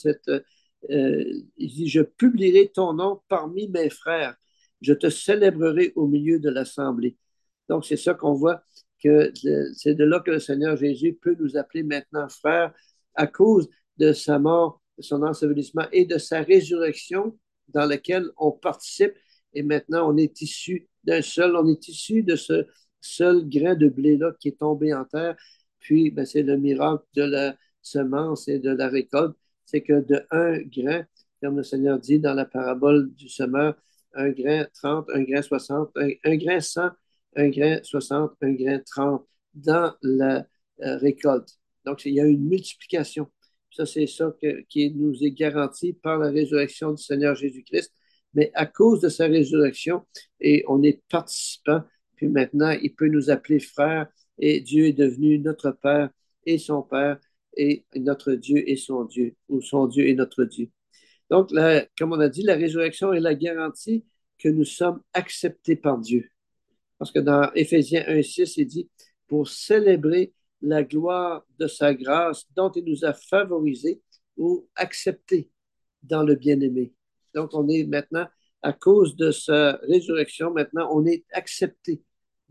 il dit, je publierai ton nom parmi mes frères. Je te célébrerai au milieu de l'assemblée. Donc, c'est ça qu'on voit, que c'est de là que le Seigneur Jésus peut nous appeler maintenant frères à cause de sa mort, de son ensevelissement et de sa résurrection dans laquelle on participe. Et maintenant, on est issu on est issu de ce seul grain de blé-là qui est tombé en terre. Puis, c'est le miracle de la semence et de la récolte. C'est que de un grain, comme le Seigneur dit dans la parabole du semeur, un grain 30, un grain 60, un grain 100, un grain 60, un grain 30 dans la récolte. Donc, il y a une multiplication. Ça, c'est ça qui nous est garanti par la résurrection du Seigneur Jésus-Christ. Mais à cause de sa résurrection, et on est participant, puis maintenant, il peut nous appeler frères, et Dieu est devenu notre Père et son Père, et notre Dieu et son Dieu, ou son Dieu et notre Dieu. Donc, comme on a dit, la résurrection est la garantie que nous sommes acceptés par Dieu. Parce que dans Éphésiens 1,6, il dit, pour célébrer la gloire de sa grâce dont il nous a favorisés ou acceptés dans le bien-aimé. Donc, on est maintenant, à cause de sa résurrection, maintenant, on est accepté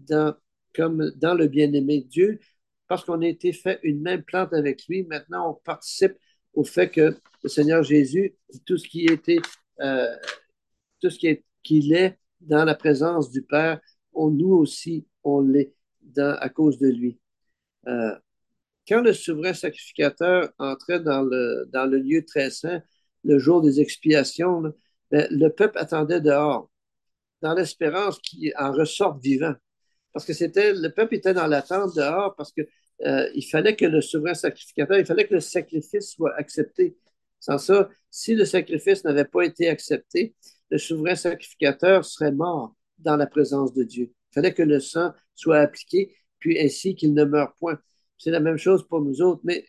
comme dans le bien-aimé de Dieu, parce qu'on a été fait une même plante avec lui. Maintenant, on participe au fait que le Seigneur Jésus, tout ce qui était, euh, tout ce qu'il est dans la présence du Père, nous aussi, on l'est à cause de lui. Euh, Quand le souverain sacrificateur entrait dans le lieu très saint, le jour des expiations, là, ben, le peuple attendait dehors, dans l'espérance qu'il en ressorte vivant. Parce que le peuple était dans l'attente dehors parce que il fallait que le souverain sacrificateur, il fallait que le sacrifice soit accepté. Sans ça, si le sacrifice n'avait pas été accepté, le souverain sacrificateur serait mort dans la présence de Dieu. Il fallait que le sang soit appliqué, puis ainsi qu'il ne meure point. C'est la même chose pour nous autres, mais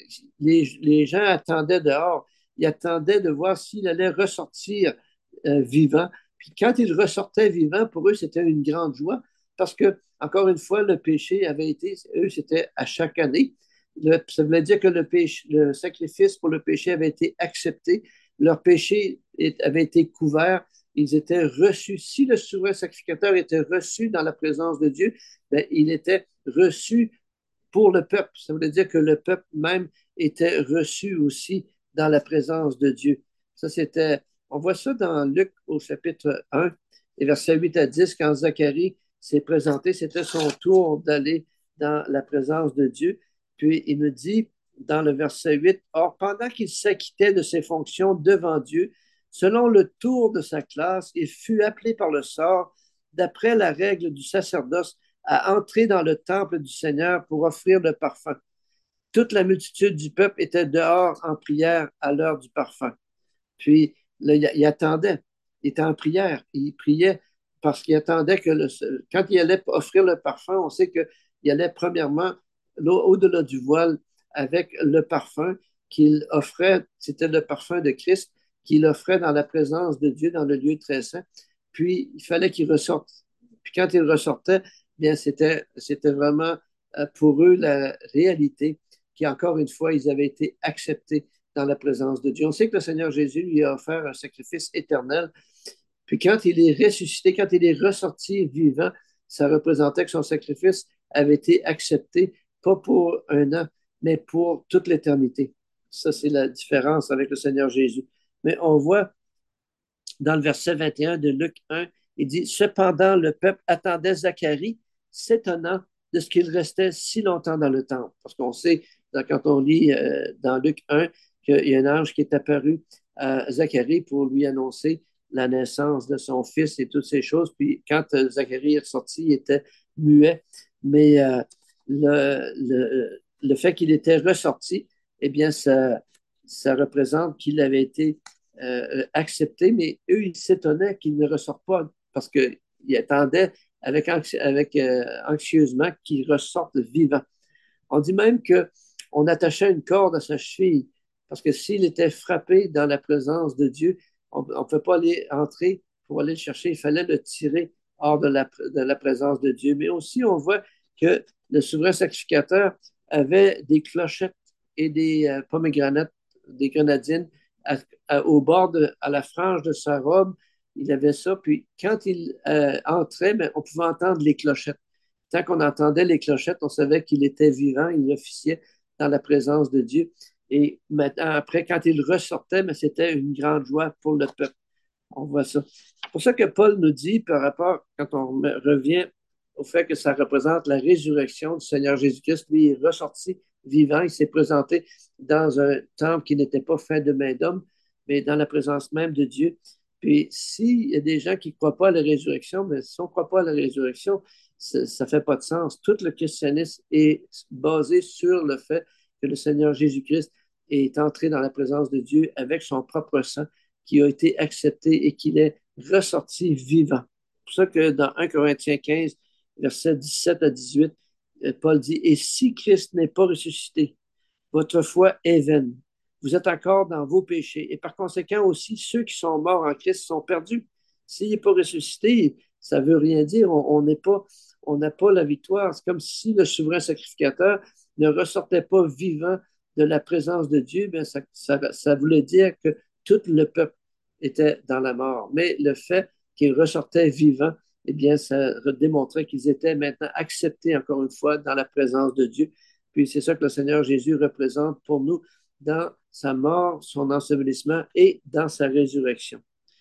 les gens attendaient dehors. Ils attendaient de voir s'il allait ressortir vivant. Puis quand il ressortait vivant, pour eux, c'était une grande joie parce que, encore une fois, le péché avait été, eux, c'était à chaque année. Ça voulait dire que le sacrifice pour le péché avait été accepté. Leur péché avait été couvert. Ils étaient reçus. Si le souverain sacrificateur était reçu dans la présence de Dieu, ben, il était reçu pour le peuple. Ça voulait dire que le peuple même était reçu aussi dans la présence de Dieu. Ça, on voit ça dans Luc au chapitre 1, et versets 8 à 10, quand Zacharie s'est présenté, c'était son tour d'aller dans la présence de Dieu. Puis il nous dit dans le verset 8, or, pendant qu'il s'acquittait de ses fonctions devant Dieu, selon le tour de sa classe, il fut appelé par le sort, d'après la règle du sacerdoce, à entrer dans le temple du Seigneur pour offrir le parfum. Toute la multitude du peuple était dehors en prière à l'heure du parfum. Puis, là, il attendait. Il était en prière. Il priait parce qu'il attendait quand il allait offrir le parfum, on sait qu'il allait premièrement au-delà du voile avec le parfum qu'il offrait. C'était le parfum de Christ qu'il offrait dans la présence de Dieu dans le lieu très saint. Puis, il fallait qu'il ressorte. Puis, quand il ressortait, bien, c'était vraiment pour eux la réalité qu'encore une fois, ils avaient été acceptés dans la présence de Dieu. On sait que le Seigneur Jésus lui a offert un sacrifice éternel. Puis quand il est ressuscité, quand il est ressorti vivant, ça représentait que son sacrifice avait été accepté, pas pour un an, mais pour toute l'éternité. Ça, c'est la différence avec le Seigneur Jésus. Mais on voit dans le verset 21 de Luc 1, il dit, cependant, le peuple attendait Zacharie, s'étonnant de ce qu'il restait si longtemps dans le temple. Parce qu'on sait, quand on lit dans Luc 1, qu'il y a un ange qui est apparu à Zacharie pour lui annoncer la naissance de son fils et toutes ces choses. Puis quand Zacharie est ressorti, il était muet. Mais le fait qu'il était ressorti, eh bien, ça représente qu'il avait été accepté, mais eux, ils s'étonnaient qu'il ne ressorte pas parce qu'ils attendaient anxieusement qu'il ressorte vivant. On dit même qu'on attachait une corde à sa cheville parce que s'il était frappé dans la présence de Dieu, on ne peut pas aller entrer pour aller le chercher. Il fallait le tirer hors de la présence de Dieu. Mais aussi, on voit que le souverain sacrificateur avait des clochettes et des pomégranates, des grenadines au bord, à la frange de sa robe. Il avait ça. Puis quand il entrait, ben, on pouvait entendre les clochettes. Tant qu'on entendait les clochettes, on savait qu'il était vivant, il officiait dans la présence de Dieu. Et maintenant, après, quand il ressortait, mais c'était une grande joie pour le peuple. On voit ça. C'est pour ça que Paul nous dit, par rapport, quand on revient au fait que ça représente la résurrection du Seigneur Jésus-Christ, lui est ressorti vivant, il s'est présenté dans un temple qui n'était pas fait de main d'homme, mais dans la présence même de Dieu. Puis s'il y a des gens qui ne croient pas à la résurrection, mais si on ne croit pas à la résurrection, ça ne fait pas de sens. Tout le christianisme est basé sur le fait que le Seigneur Jésus-Christ est entré dans la présence de Dieu avec son propre sang, qui a été accepté et qu'il est ressorti vivant. C'est pour ça que dans 1 Corinthiens 15, versets 17 à 18, Paul dit, « Et si Christ n'est pas ressuscité, votre foi est vaine. Vous êtes encore dans vos péchés. Et par conséquent aussi, ceux qui sont morts en Christ sont perdus. S'il n'est pas ressuscité, ça ne veut rien dire. On n'a pas la victoire. C'est comme si le souverain sacrificateur ne ressortait pas vivant de la présence de Dieu. Bien, ça voulait dire que tout le peuple était dans la mort. Mais le fait qu'il ressortait vivant, eh bien, ça démontrait qu'ils étaient maintenant acceptés, encore une fois, dans la présence de Dieu. Puis c'est ça que le Seigneur Jésus représente pour nous dans sa mort, son ensevelissement et dans sa résurrection.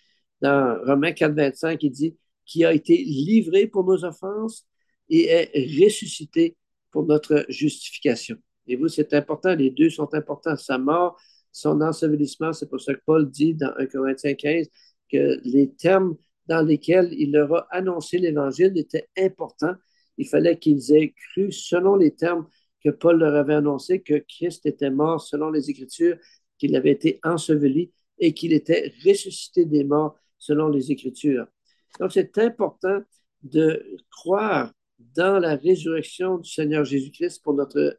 Dans Romains 4, 25, il dit qui a été livré pour nos offenses et est ressuscité pour notre justification. Et vous, c'est important, les deux sont importants. Sa mort, son ensevelissement, c'est pour ça que Paul dit dans 1 Corinthiens 15 que les termes dans lesquels il leur a annoncé l'Évangile étaient importants. Il fallait qu'ils aient cru selon les termes que Paul leur avait annoncé, que Christ était mort selon les Écritures, qu'il avait été enseveli et qu'il était ressuscité des morts selon les Écritures. Donc, c'est important de croire dans la résurrection du Seigneur Jésus-Christ pour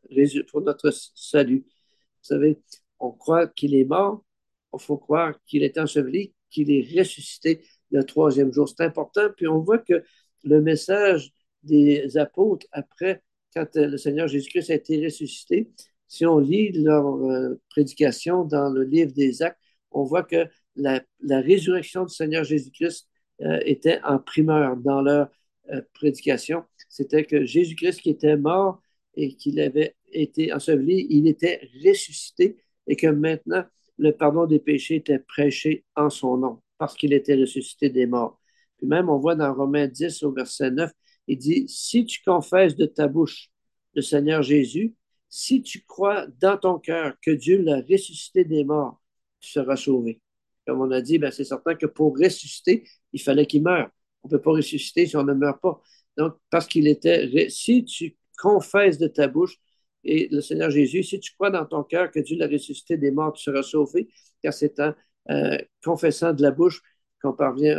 notre salut. Vous savez, on croit qu'il est mort, il faut croire qu'il est enseveli, qu'il est ressuscité le troisième jour. C'est important. Puis on voit que le message des apôtres après, quand le Seigneur Jésus-Christ a été ressuscité, si on lit leur prédication dans le livre des Actes, on voit que la résurrection du Seigneur Jésus-Christ était en primeur dans leur prédication. C'était que Jésus-Christ qui était mort et qu'il avait été enseveli, il était ressuscité et que maintenant le pardon des péchés était prêché en son nom parce qu'il était ressuscité des morts. Puis même, on voit dans Romains 10 au verset 9, il dit, si tu confesses de ta bouche le Seigneur Jésus, si tu crois dans ton cœur que Dieu l'a ressuscité des morts, tu seras sauvé. Comme on a dit, ben, c'est certain que pour ressusciter, il fallait qu'il meure. On ne peut pas ressusciter si on ne meurt pas. Donc, parce qu'il était, si tu confesses de ta bouche, et le Seigneur Jésus, si tu crois dans ton cœur que Dieu l'a ressuscité des morts, tu seras sauvé, car c'est en confessant de la bouche qu'on parvient,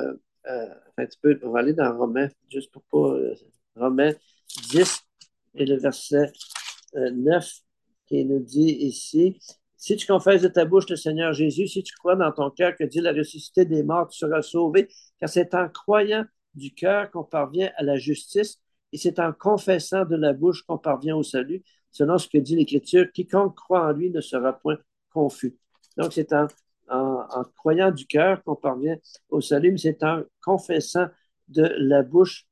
un petit peu, on va aller dans Romains, juste pour pas, Romains 10 et le verset 9 qui nous dit ici, si tu confesses de ta bouche le Seigneur Jésus, si tu crois dans ton cœur que Dieu l'a ressuscité des morts, tu seras sauvé, car c'est en croyant du cœur qu'on parvient à la justice et c'est en confessant de la bouche qu'on parvient au salut, selon ce que dit l'Écriture, quiconque croit en lui ne sera point confus. Donc, c'est en croyant du cœur qu'on parvient au salut, mais c'est en confessant de la bouche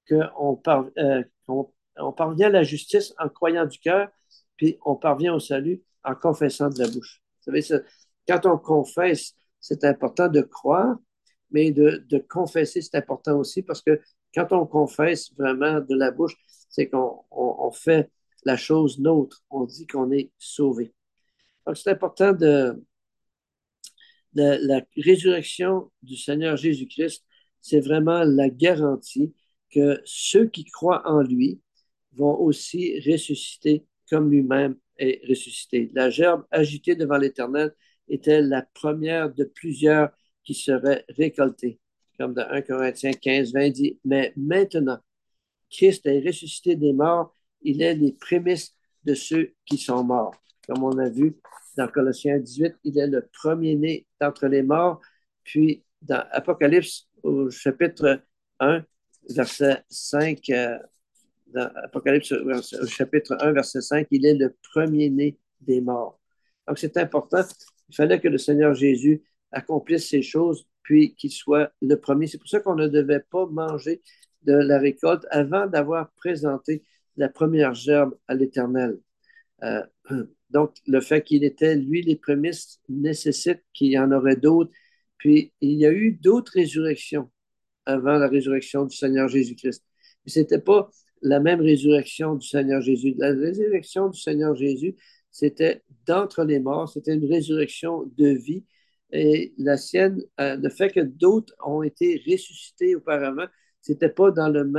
qu'on parvient à la justice en croyant du cœur, puis on parvient au salut en confessant de la bouche. Vous savez, quand on confesse, c'est important de croire, mais de confesser, c'est important aussi parce que quand on confesse vraiment de la bouche, c'est qu'on fait la chose nôtre. On dit qu'on est sauvé. Donc, c'est important de la résurrection du Seigneur Jésus-Christ, c'est vraiment la garantie que ceux qui croient en lui vont aussi ressusciter comme lui-même est ressuscité. La gerbe agitée devant l'Éternel était la première de plusieurs qui seraient récoltées. Comme dans 1 Corinthiens 15, 20 dit, mais maintenant, Christ est ressuscité des morts, il est les prémices de ceux qui sont morts. Comme on a vu dans Colossiens 18, il est le premier-né d'entre les morts. Puis dans Apocalypse, au chapitre 1, verset 5, dans Apocalypse au chapitre 1, verset 5, il est le premier-né des morts. Donc c'est important. Il fallait que le Seigneur Jésus accomplisse ces choses, puis qu'il soit le premier. C'est pour ça qu'on ne devait pas manger de la récolte avant d'avoir présenté la première gerbe à l'Éternel. Euh, donc, le fait qu'il était, lui, les prémices nécessite qu'il y en aurait d'autres. Puis, il y a eu d'autres résurrections avant la résurrection du Seigneur Jésus-Christ. Mais ce n'était pas la même résurrection du Seigneur Jésus. La résurrection du Seigneur Jésus, c'était d'entre les morts, c'était une résurrection de vie. Et la sienne, le fait que d'autres ont été ressuscités auparavant, c'était pas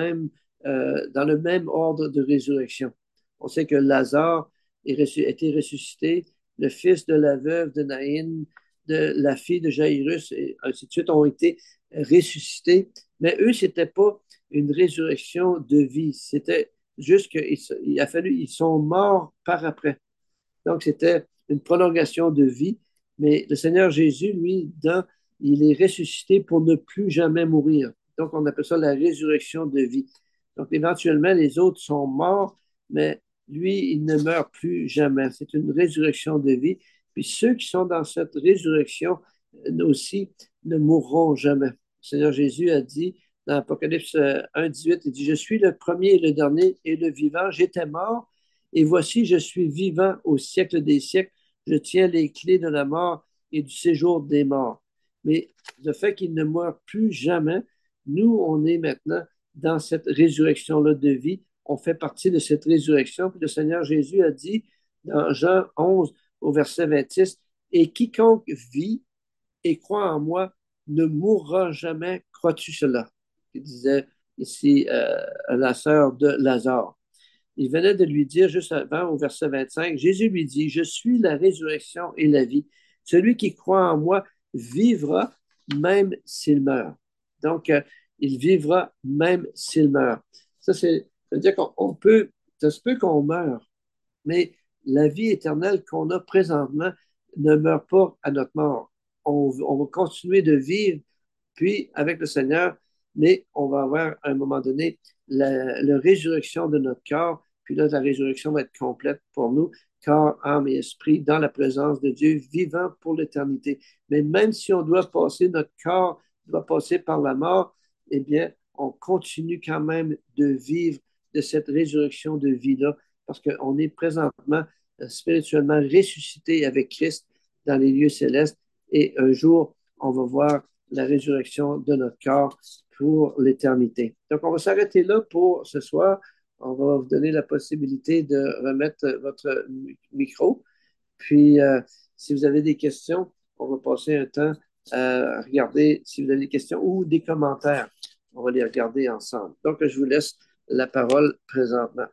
dans le même ordre de résurrection. On sait que Lazare a été ressuscité, le fils de la veuve de Naïn, de la fille de Jairus, et ainsi de suite, ont été ressuscités. Mais eux, c'était pas une résurrection de vie. C'était juste qu'il a fallu, ils sont morts par après. Donc, c'était une prolongation de vie. Mais le Seigneur Jésus, lui, il est ressuscité pour ne plus jamais mourir. Donc, on appelle ça la résurrection de vie. Donc, éventuellement, les autres sont morts, mais lui, il ne meurt plus jamais. C'est une résurrection de vie. Puis ceux qui sont dans cette résurrection aussi ne mourront jamais. Le Seigneur Jésus a dit dans Apocalypse 1,18, il dit, je suis le premier et le dernier et le vivant. J'étais mort et voici, je suis vivant au siècle des siècles. Je tiens les clés de la mort et du séjour des morts. Mais le fait qu'il ne meurt plus jamais, nous, on est maintenant dans cette résurrection-là de vie. On fait partie de cette résurrection. Puis le Seigneur Jésus a dit dans Jean 11 au verset 26, et quiconque vit et croit en moi ne mourra jamais. Crois-tu cela? Il disait ici la sœur de Lazare. Il venait de lui dire juste avant, au verset 25, Jésus lui dit, je suis la résurrection et la vie. Celui qui croit en moi vivra même s'il meurt. Donc, il vivra même s'il meurt. Ça veut dire qu'on peut, ça se peut qu'on meure, mais la vie éternelle qu'on a présentement ne meurt pas à notre mort. On va continuer de vivre, puis avec le Seigneur, mais on va avoir à un moment donné la résurrection de notre corps, puis là, la résurrection va être complète pour nous, corps, âme et esprit, dans la présence de Dieu, vivant pour l'éternité. Mais même si on doit passer, notre corps doit passer par la mort, eh bien, on continue quand même de vivre de cette résurrection de vie-là, parce qu'on est présentement spirituellement ressuscité avec Christ dans les lieux célestes, et un jour, on va voir la résurrection de notre corps pour l'éternité. Donc, on va s'arrêter là pour ce soir. On va vous donner la possibilité de remettre votre micro. Puis, si vous avez des questions, on va passer un temps à regarder si vous avez des questions ou des commentaires. On va les regarder ensemble. Donc, je vous laisse la parole présentement.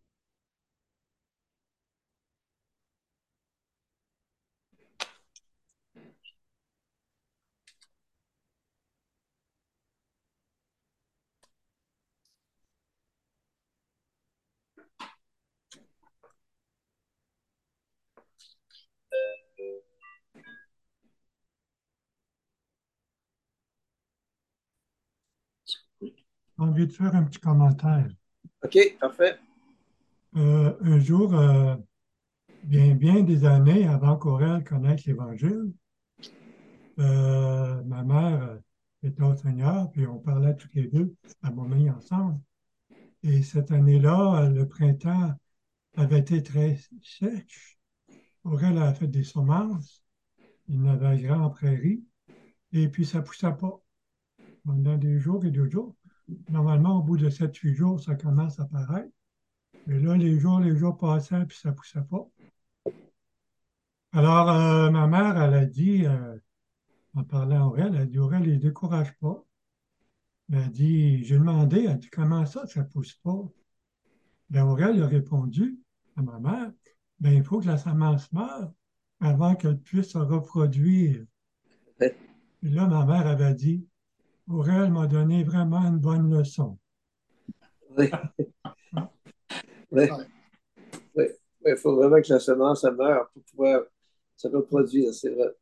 J'ai envie de faire un petit commentaire. OK, parfait. Un jour, bien des années avant qu'Aurel connaisse l'Évangile, ma mère était au Seigneur, puis on parlait tous les deux à Montmagny ensemble. Et cette année-là, le printemps avait été très sèche. Aurel a fait des semences, il n'avait grand en prairie, et puis ça ne poussait pas pendant des jours et des jours. Normalement, au bout de 7 8 jours, ça commence à paraître. Mais là, les jours passaient, puis ça ne poussait pas. Alors, ma mère, elle a dit, en parlant à Aurel, elle a dit, Aurel, il ne décourage pas. Elle a dit, j'ai demandé, elle a dit, comment ça ne pousse pas? Ben, Aurel a répondu à ma mère, ben, il faut que la semence meure avant qu'elle puisse se reproduire. Et là, ma mère avait dit, Aurel m'a donné vraiment une bonne leçon. Oui, Ah, oui, oui. Il faut vraiment que la semence elle meure pour pouvoir se reproduire, c'est vrai.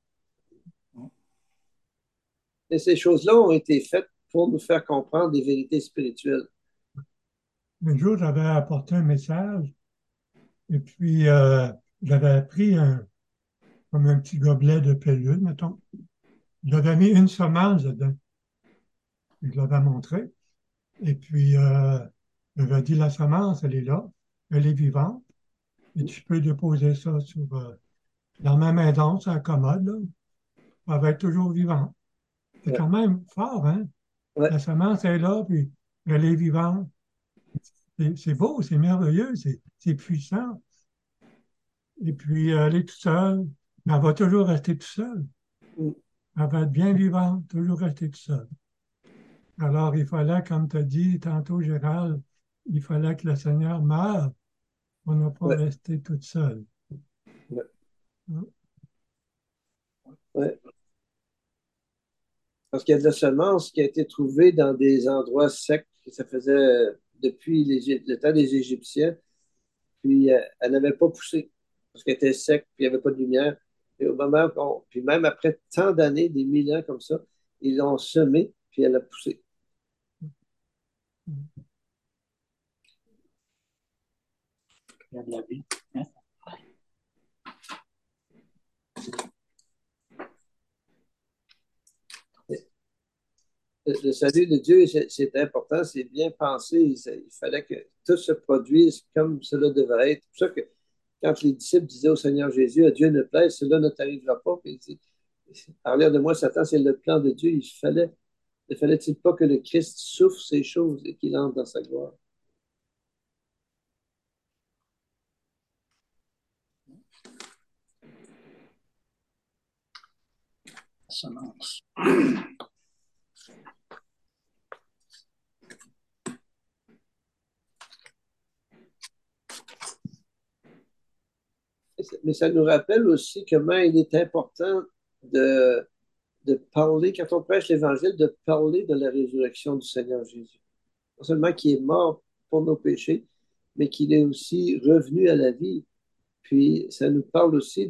Et ces choses-là ont été faites pour nous faire comprendre des vérités spirituelles. un jour, j'avais apporté un message et puis j'avais pris comme un petit gobelet de pelule, mettons. J'avais mis une semence dedans. Je l'avais montré. Et puis, je lui ai dit, la semence, elle est là, elle est vivante, et tu peux déposer ça dans ma maison, sur la commode, là. Elle va être toujours vivante. C'est Ouais, quand même fort, hein? ouais, La semence est là, puis elle est vivante. C'est beau, c'est merveilleux, c'est puissant. Et puis, elle est toute seule, mais elle va toujours rester toute seule. Mm. Elle va être bien vivante, toujours rester tout seul. Alors, il fallait, comme tu as dit tantôt, Gérald, il fallait que le Seigneur meure pour ne pas Ouais, rester toute seule. ouais, Hein? ouais. Parce qu'il y a de la semence qui a été trouvée dans des endroits secs, que ça faisait depuis le temps des Égyptiens, puis elle n'avait pas poussé, parce qu'elle était sec, puis il n'y avait pas de lumière. Et au moment puis même après tant d'années, des 1000 ans comme ça, ils l'ont semée, puis elle a poussé. Il y a de la vie. Hein? Le salut de Dieu, c'est important, c'est bien pensé. Il fallait que tout se produise comme cela devait être. C'est pour ça que quand les disciples disaient au Seigneur Jésus, à Dieu ne plaise, cela ne t'arrivera pas. Puis il dit, parler de moi, Satan, c'est le plan de Dieu. Ne fallait-il pas que le Christ souffre ces choses et qu'il entre dans sa gloire? Semence. Mais ça nous rappelle aussi comment il est important de, de parler, quand on prêche l'Évangile, de parler de la résurrection du Seigneur Jésus. Non seulement qu'il est mort pour nos péchés, mais qu'il est aussi revenu à la vie. Puis ça nous parle aussi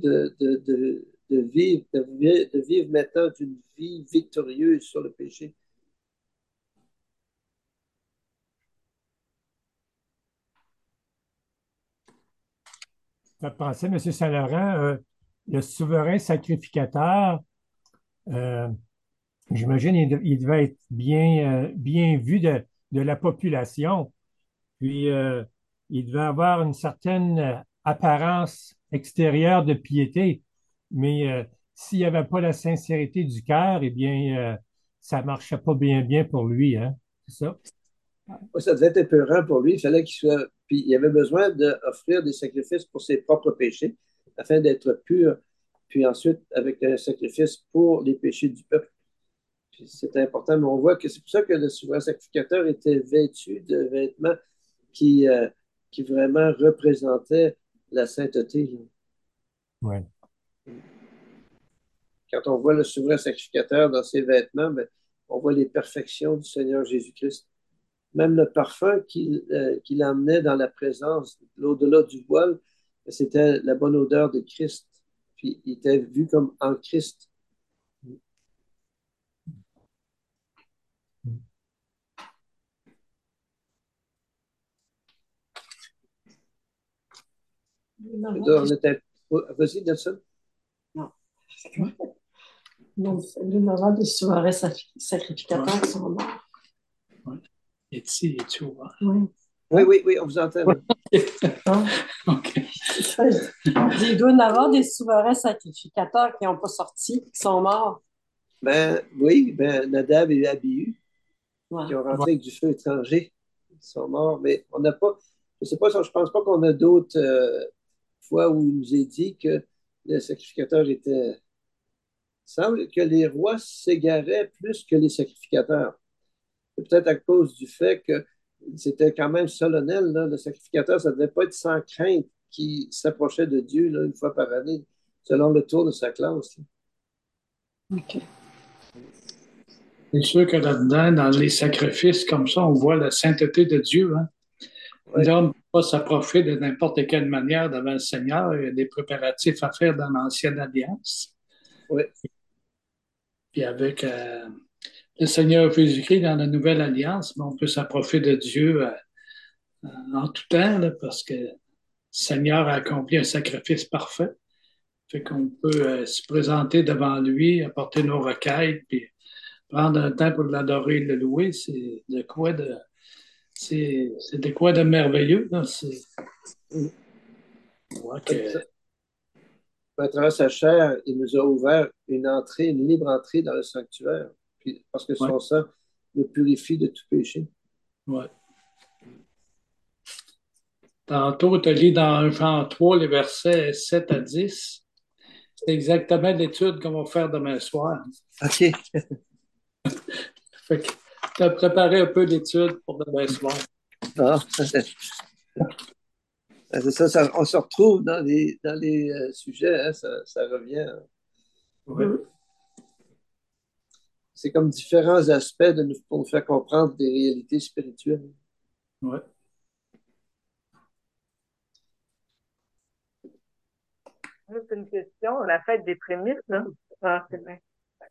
de vivre maintenant d'une vie victorieuse sur le péché. Ça me pensait, M. Saint-Laurent, le souverain sacrificateur, euh, j'imagine il devait être bien vu de la population. Puis, il devait avoir une certaine apparence extérieure de piété. Mais s'il n'y avait pas la sincérité du cœur, eh bien, ça ne marchait pas bien pour lui, hein? C'est ça? Ouais, ça devait être épeurant pour lui. Il fallait qu'il soit. Puis il avait besoin d'offrir des sacrifices pour ses propres péchés, afin d'être pur. Puis ensuite, avec un sacrifice pour les péchés du peuple. Puis c'était important, mais on voit que c'est pour ça que le souverain sacrificateur était vêtu de vêtements qui, euh, qui vraiment représentaient la sainteté. Oui. Quand on voit le souverain sacrificateur dans ses vêtements, ben, on voit les perfections du Seigneur Jésus-Christ. Même le parfum qu'il emmenait dans la présence, l'au-delà du voile, c'était la bonne odeur de Christ. Puis il était vu comme en Christ. On était... Vas-y, Nelson. Non. Non, il y a des souverains sacrificateurs qui sont morts. Ouais. Es-tu ouvert? Oui. Oui, on vous entend. Ouais. OK. Il doit y en avoir des souverains sacrificateurs qui n'ont pas sorti, qui sont morts. Ben oui, ben Nadab et Abihu, Ouais. qui ont rentré avec du feu étranger, ils sont morts. Mais on n'a pas, je sais pas, je pense pas qu'on a d'autres fois où il nous est dit que le sacrificateur était. Il semble que les rois s'égaraient plus que les sacrificateurs. C'est peut-être à cause du fait que c'était quand même solennel, là. Le sacrificateur, ça ne devait pas être sans crainte qui s'approchait de Dieu là, une fois par année, selon le tour de sa classe. OK. C'est sûr que là-dedans, dans les sacrifices comme ça, on voit la sainteté de Dieu. Hein? Ouais. L'homme ne peut pas s'approcher de n'importe quelle manière devant le Seigneur. Il y a des préparatifs à faire dans l'Ancienne Alliance. Ouais. Puis avec le Seigneur Jésus-Christ dans la Nouvelle Alliance, on peut s'approcher de Dieu en tout temps là, parce que le Seigneur a accompli un sacrifice parfait. Fait qu'on peut se présenter devant lui, apporter nos requêtes, puis prendre un temps pour l'adorer et le louer. C'est de quoi de merveilleux. Là. On voit que, À travers sa chair, il nous a ouvert une libre entrée dans le sanctuaire, puis, parce que ouais, son sang nous purifie de tout péché. ouais. Tantôt, tu as lu dans Jean 3, les versets 7 à 10. C'est exactement l'étude qu'on va faire demain soir. OK. Fait que tu as préparé un peu l'étude pour demain soir. Ah. C'est ça, on se retrouve dans les sujets, hein, ça revient. Hein. Oui. C'est comme différents aspects pour nous faire comprendre des réalités spirituelles. Ouais. C'est une question, la fête des prémices, là. Ah, c'est bien.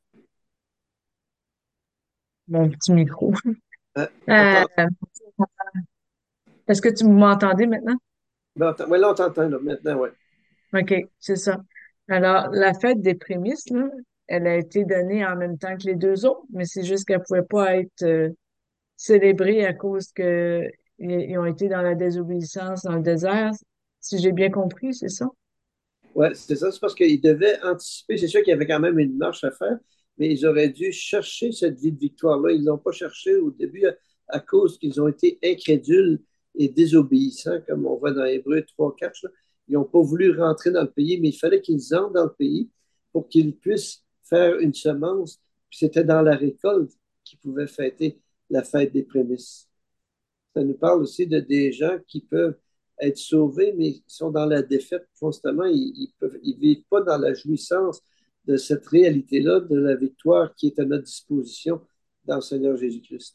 Mon petit micro. Hein? Euh, Est-ce que tu m'entendez maintenant? Ouais, là, on t'entend, là, maintenant, ouais. OK, c'est ça. Alors, la fête des prémices, là, elle a été donnée en même temps que les deux autres, mais c'est juste qu'elle pouvait pas être célébrée à cause que ils ont été dans la désobéissance dans le désert. Si j'ai bien compris, c'est ça? Ouais, c'est ça, c'est parce qu'ils devaient anticiper. C'est sûr qu'il y avait quand même une marche à faire, mais ils auraient dû chercher cette vie de victoire-là. Ils ne l'ont pas cherché au début à cause qu'ils ont été incrédules et désobéissants, comme on voit dans Hébreux 3, 4. Là. Ils n'ont pas voulu rentrer dans le pays, mais il fallait qu'ils entrent dans le pays pour qu'ils puissent faire une semence. Puis c'était dans la récolte qu'ils pouvaient fêter la fête des prémices. Ça nous parle aussi de des gens qui peuvent être sauvés, mais qui sont dans la défaite constamment. Ils vivent pas dans la jouissance de cette réalité-là, de la victoire qui est à notre disposition dans le Seigneur Jésus-Christ.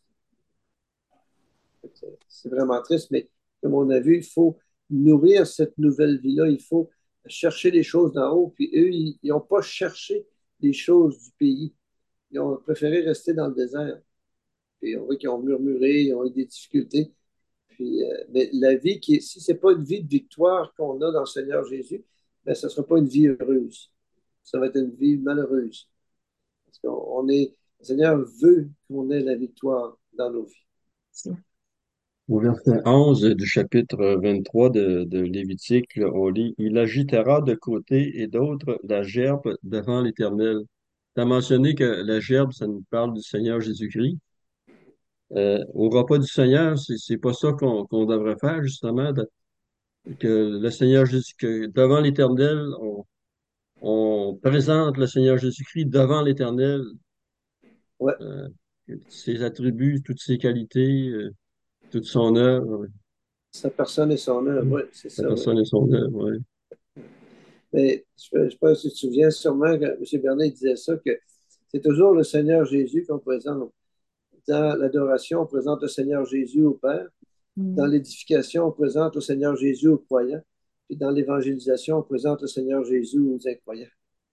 C'est vraiment triste, mais comme on a vu, il faut nourrir cette nouvelle vie-là. Il faut chercher les choses d'en haut. Puis eux, ils n'ont pas cherché les choses du pays. Ils ont préféré rester dans le désert. Puis on voit qu'ils ont murmuré, ils ont eu des difficultés. Puis, mais la vie, si ce n'est pas une vie de victoire qu'on a dans le Seigneur Jésus, ben, ce ne sera pas une vie heureuse. Ça va être une vie malheureuse. Parce le Seigneur veut qu'on ait la victoire dans nos vies. Au verset 11 du chapitre 23 de Lévitique, là, on lit, il agitera de côté et d'autre la gerbe devant l'Éternel. Tu as mentionné que la gerbe, ça nous parle du Seigneur Jésus-Christ. Au repas du Seigneur, c'est pas ça qu'on devrait faire, justement, que le Seigneur Jésus, que devant l'Éternel, on présente le Seigneur Jésus-Christ devant l'Éternel, Ouais, euh, ses attributs, toutes ses qualités, toute son œuvre, sa personne et son œuvre, ouais, c'est la ça. Ouais. personne et son œuvre, ouais. Mais je ne sais pas si tu te souviens, sûrement que M. Bernet disait ça, que c'est toujours le Seigneur Jésus qu'on présente. Dans l'adoration, on présente le Seigneur Jésus au Père. Dans l'édification, on présente le Seigneur Jésus aux croyants. Puis dans l'évangélisation, on présente le Seigneur Jésus aux incroyants.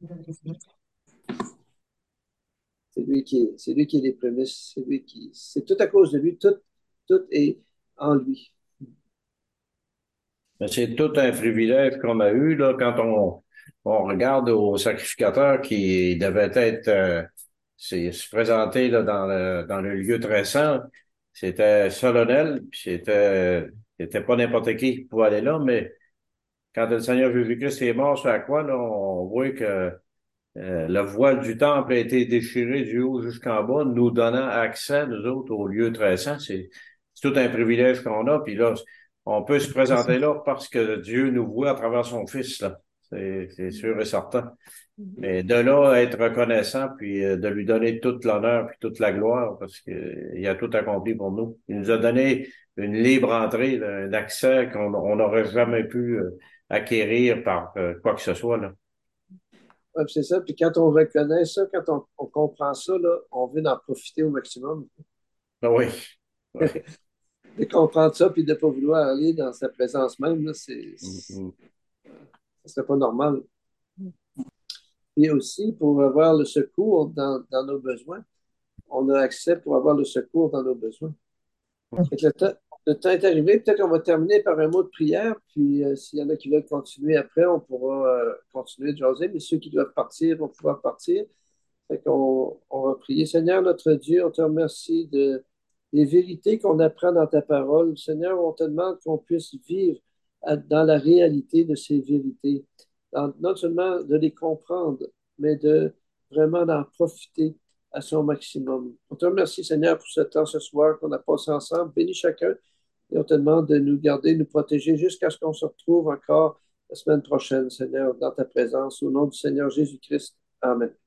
C'est lui qui est les prémices. C'est tout à cause de lui. Tout est en lui. Mais c'est tout un privilège qu'on a eu là, quand on regarde au sacrificateur qui devait être se présenter là, dans le lieu très saint. C'était solennel, puis c'était pas n'importe qui pouvait aller là, mais quand le Seigneur Jésus-Christ est mort sur la croix, là, on voit que le voile du temple a été déchiré du haut jusqu'en bas, nous donnant accès, nous autres, au lieu très saint. C'est tout un privilège qu'on a. Puis là, on peut se présenter là parce que Dieu nous voit à travers son Fils, là. C'est sûr et certain. Mais de là à être reconnaissant, puis de lui donner toute l'honneur puis toute la gloire, parce qu'il a tout accompli pour nous. Il nous a donné une libre entrée, là, un accès qu'on n'aurait jamais pu acquérir par quoi que ce soit, là. Ouais, c'est ça. Puis quand on reconnaît ça, quand on comprend ça, là, on veut en profiter au maximum. Ah oui. Oui. De comprendre ça, puis de ne pas vouloir aller dans sa présence même, là, ça ne serait pas normal. Et aussi, pour avoir le secours dans nos besoins, on a accès pour avoir le secours dans nos besoins. Le temps est arrivé. Peut-être qu'on va terminer par un mot de prière. Puis, s'il y en a qui veulent continuer après, on pourra continuer de jaser. Mais ceux qui doivent partir vont pouvoir partir. Fait qu'on on va prier. Seigneur, notre Dieu, on te remercie des vérités qu'on apprend dans ta parole. Seigneur, on te demande qu'on puisse vivre dans la réalité de ces vérités. Non seulement de les comprendre, mais de vraiment d'en profiter à son maximum. On te remercie, Seigneur, pour ce temps ce soir qu'on a passé ensemble. Bénis chacun et on te demande de nous garder, nous protéger jusqu'à ce qu'on se retrouve encore la semaine prochaine, Seigneur, dans ta présence. Au nom du Seigneur Jésus-Christ. Amen.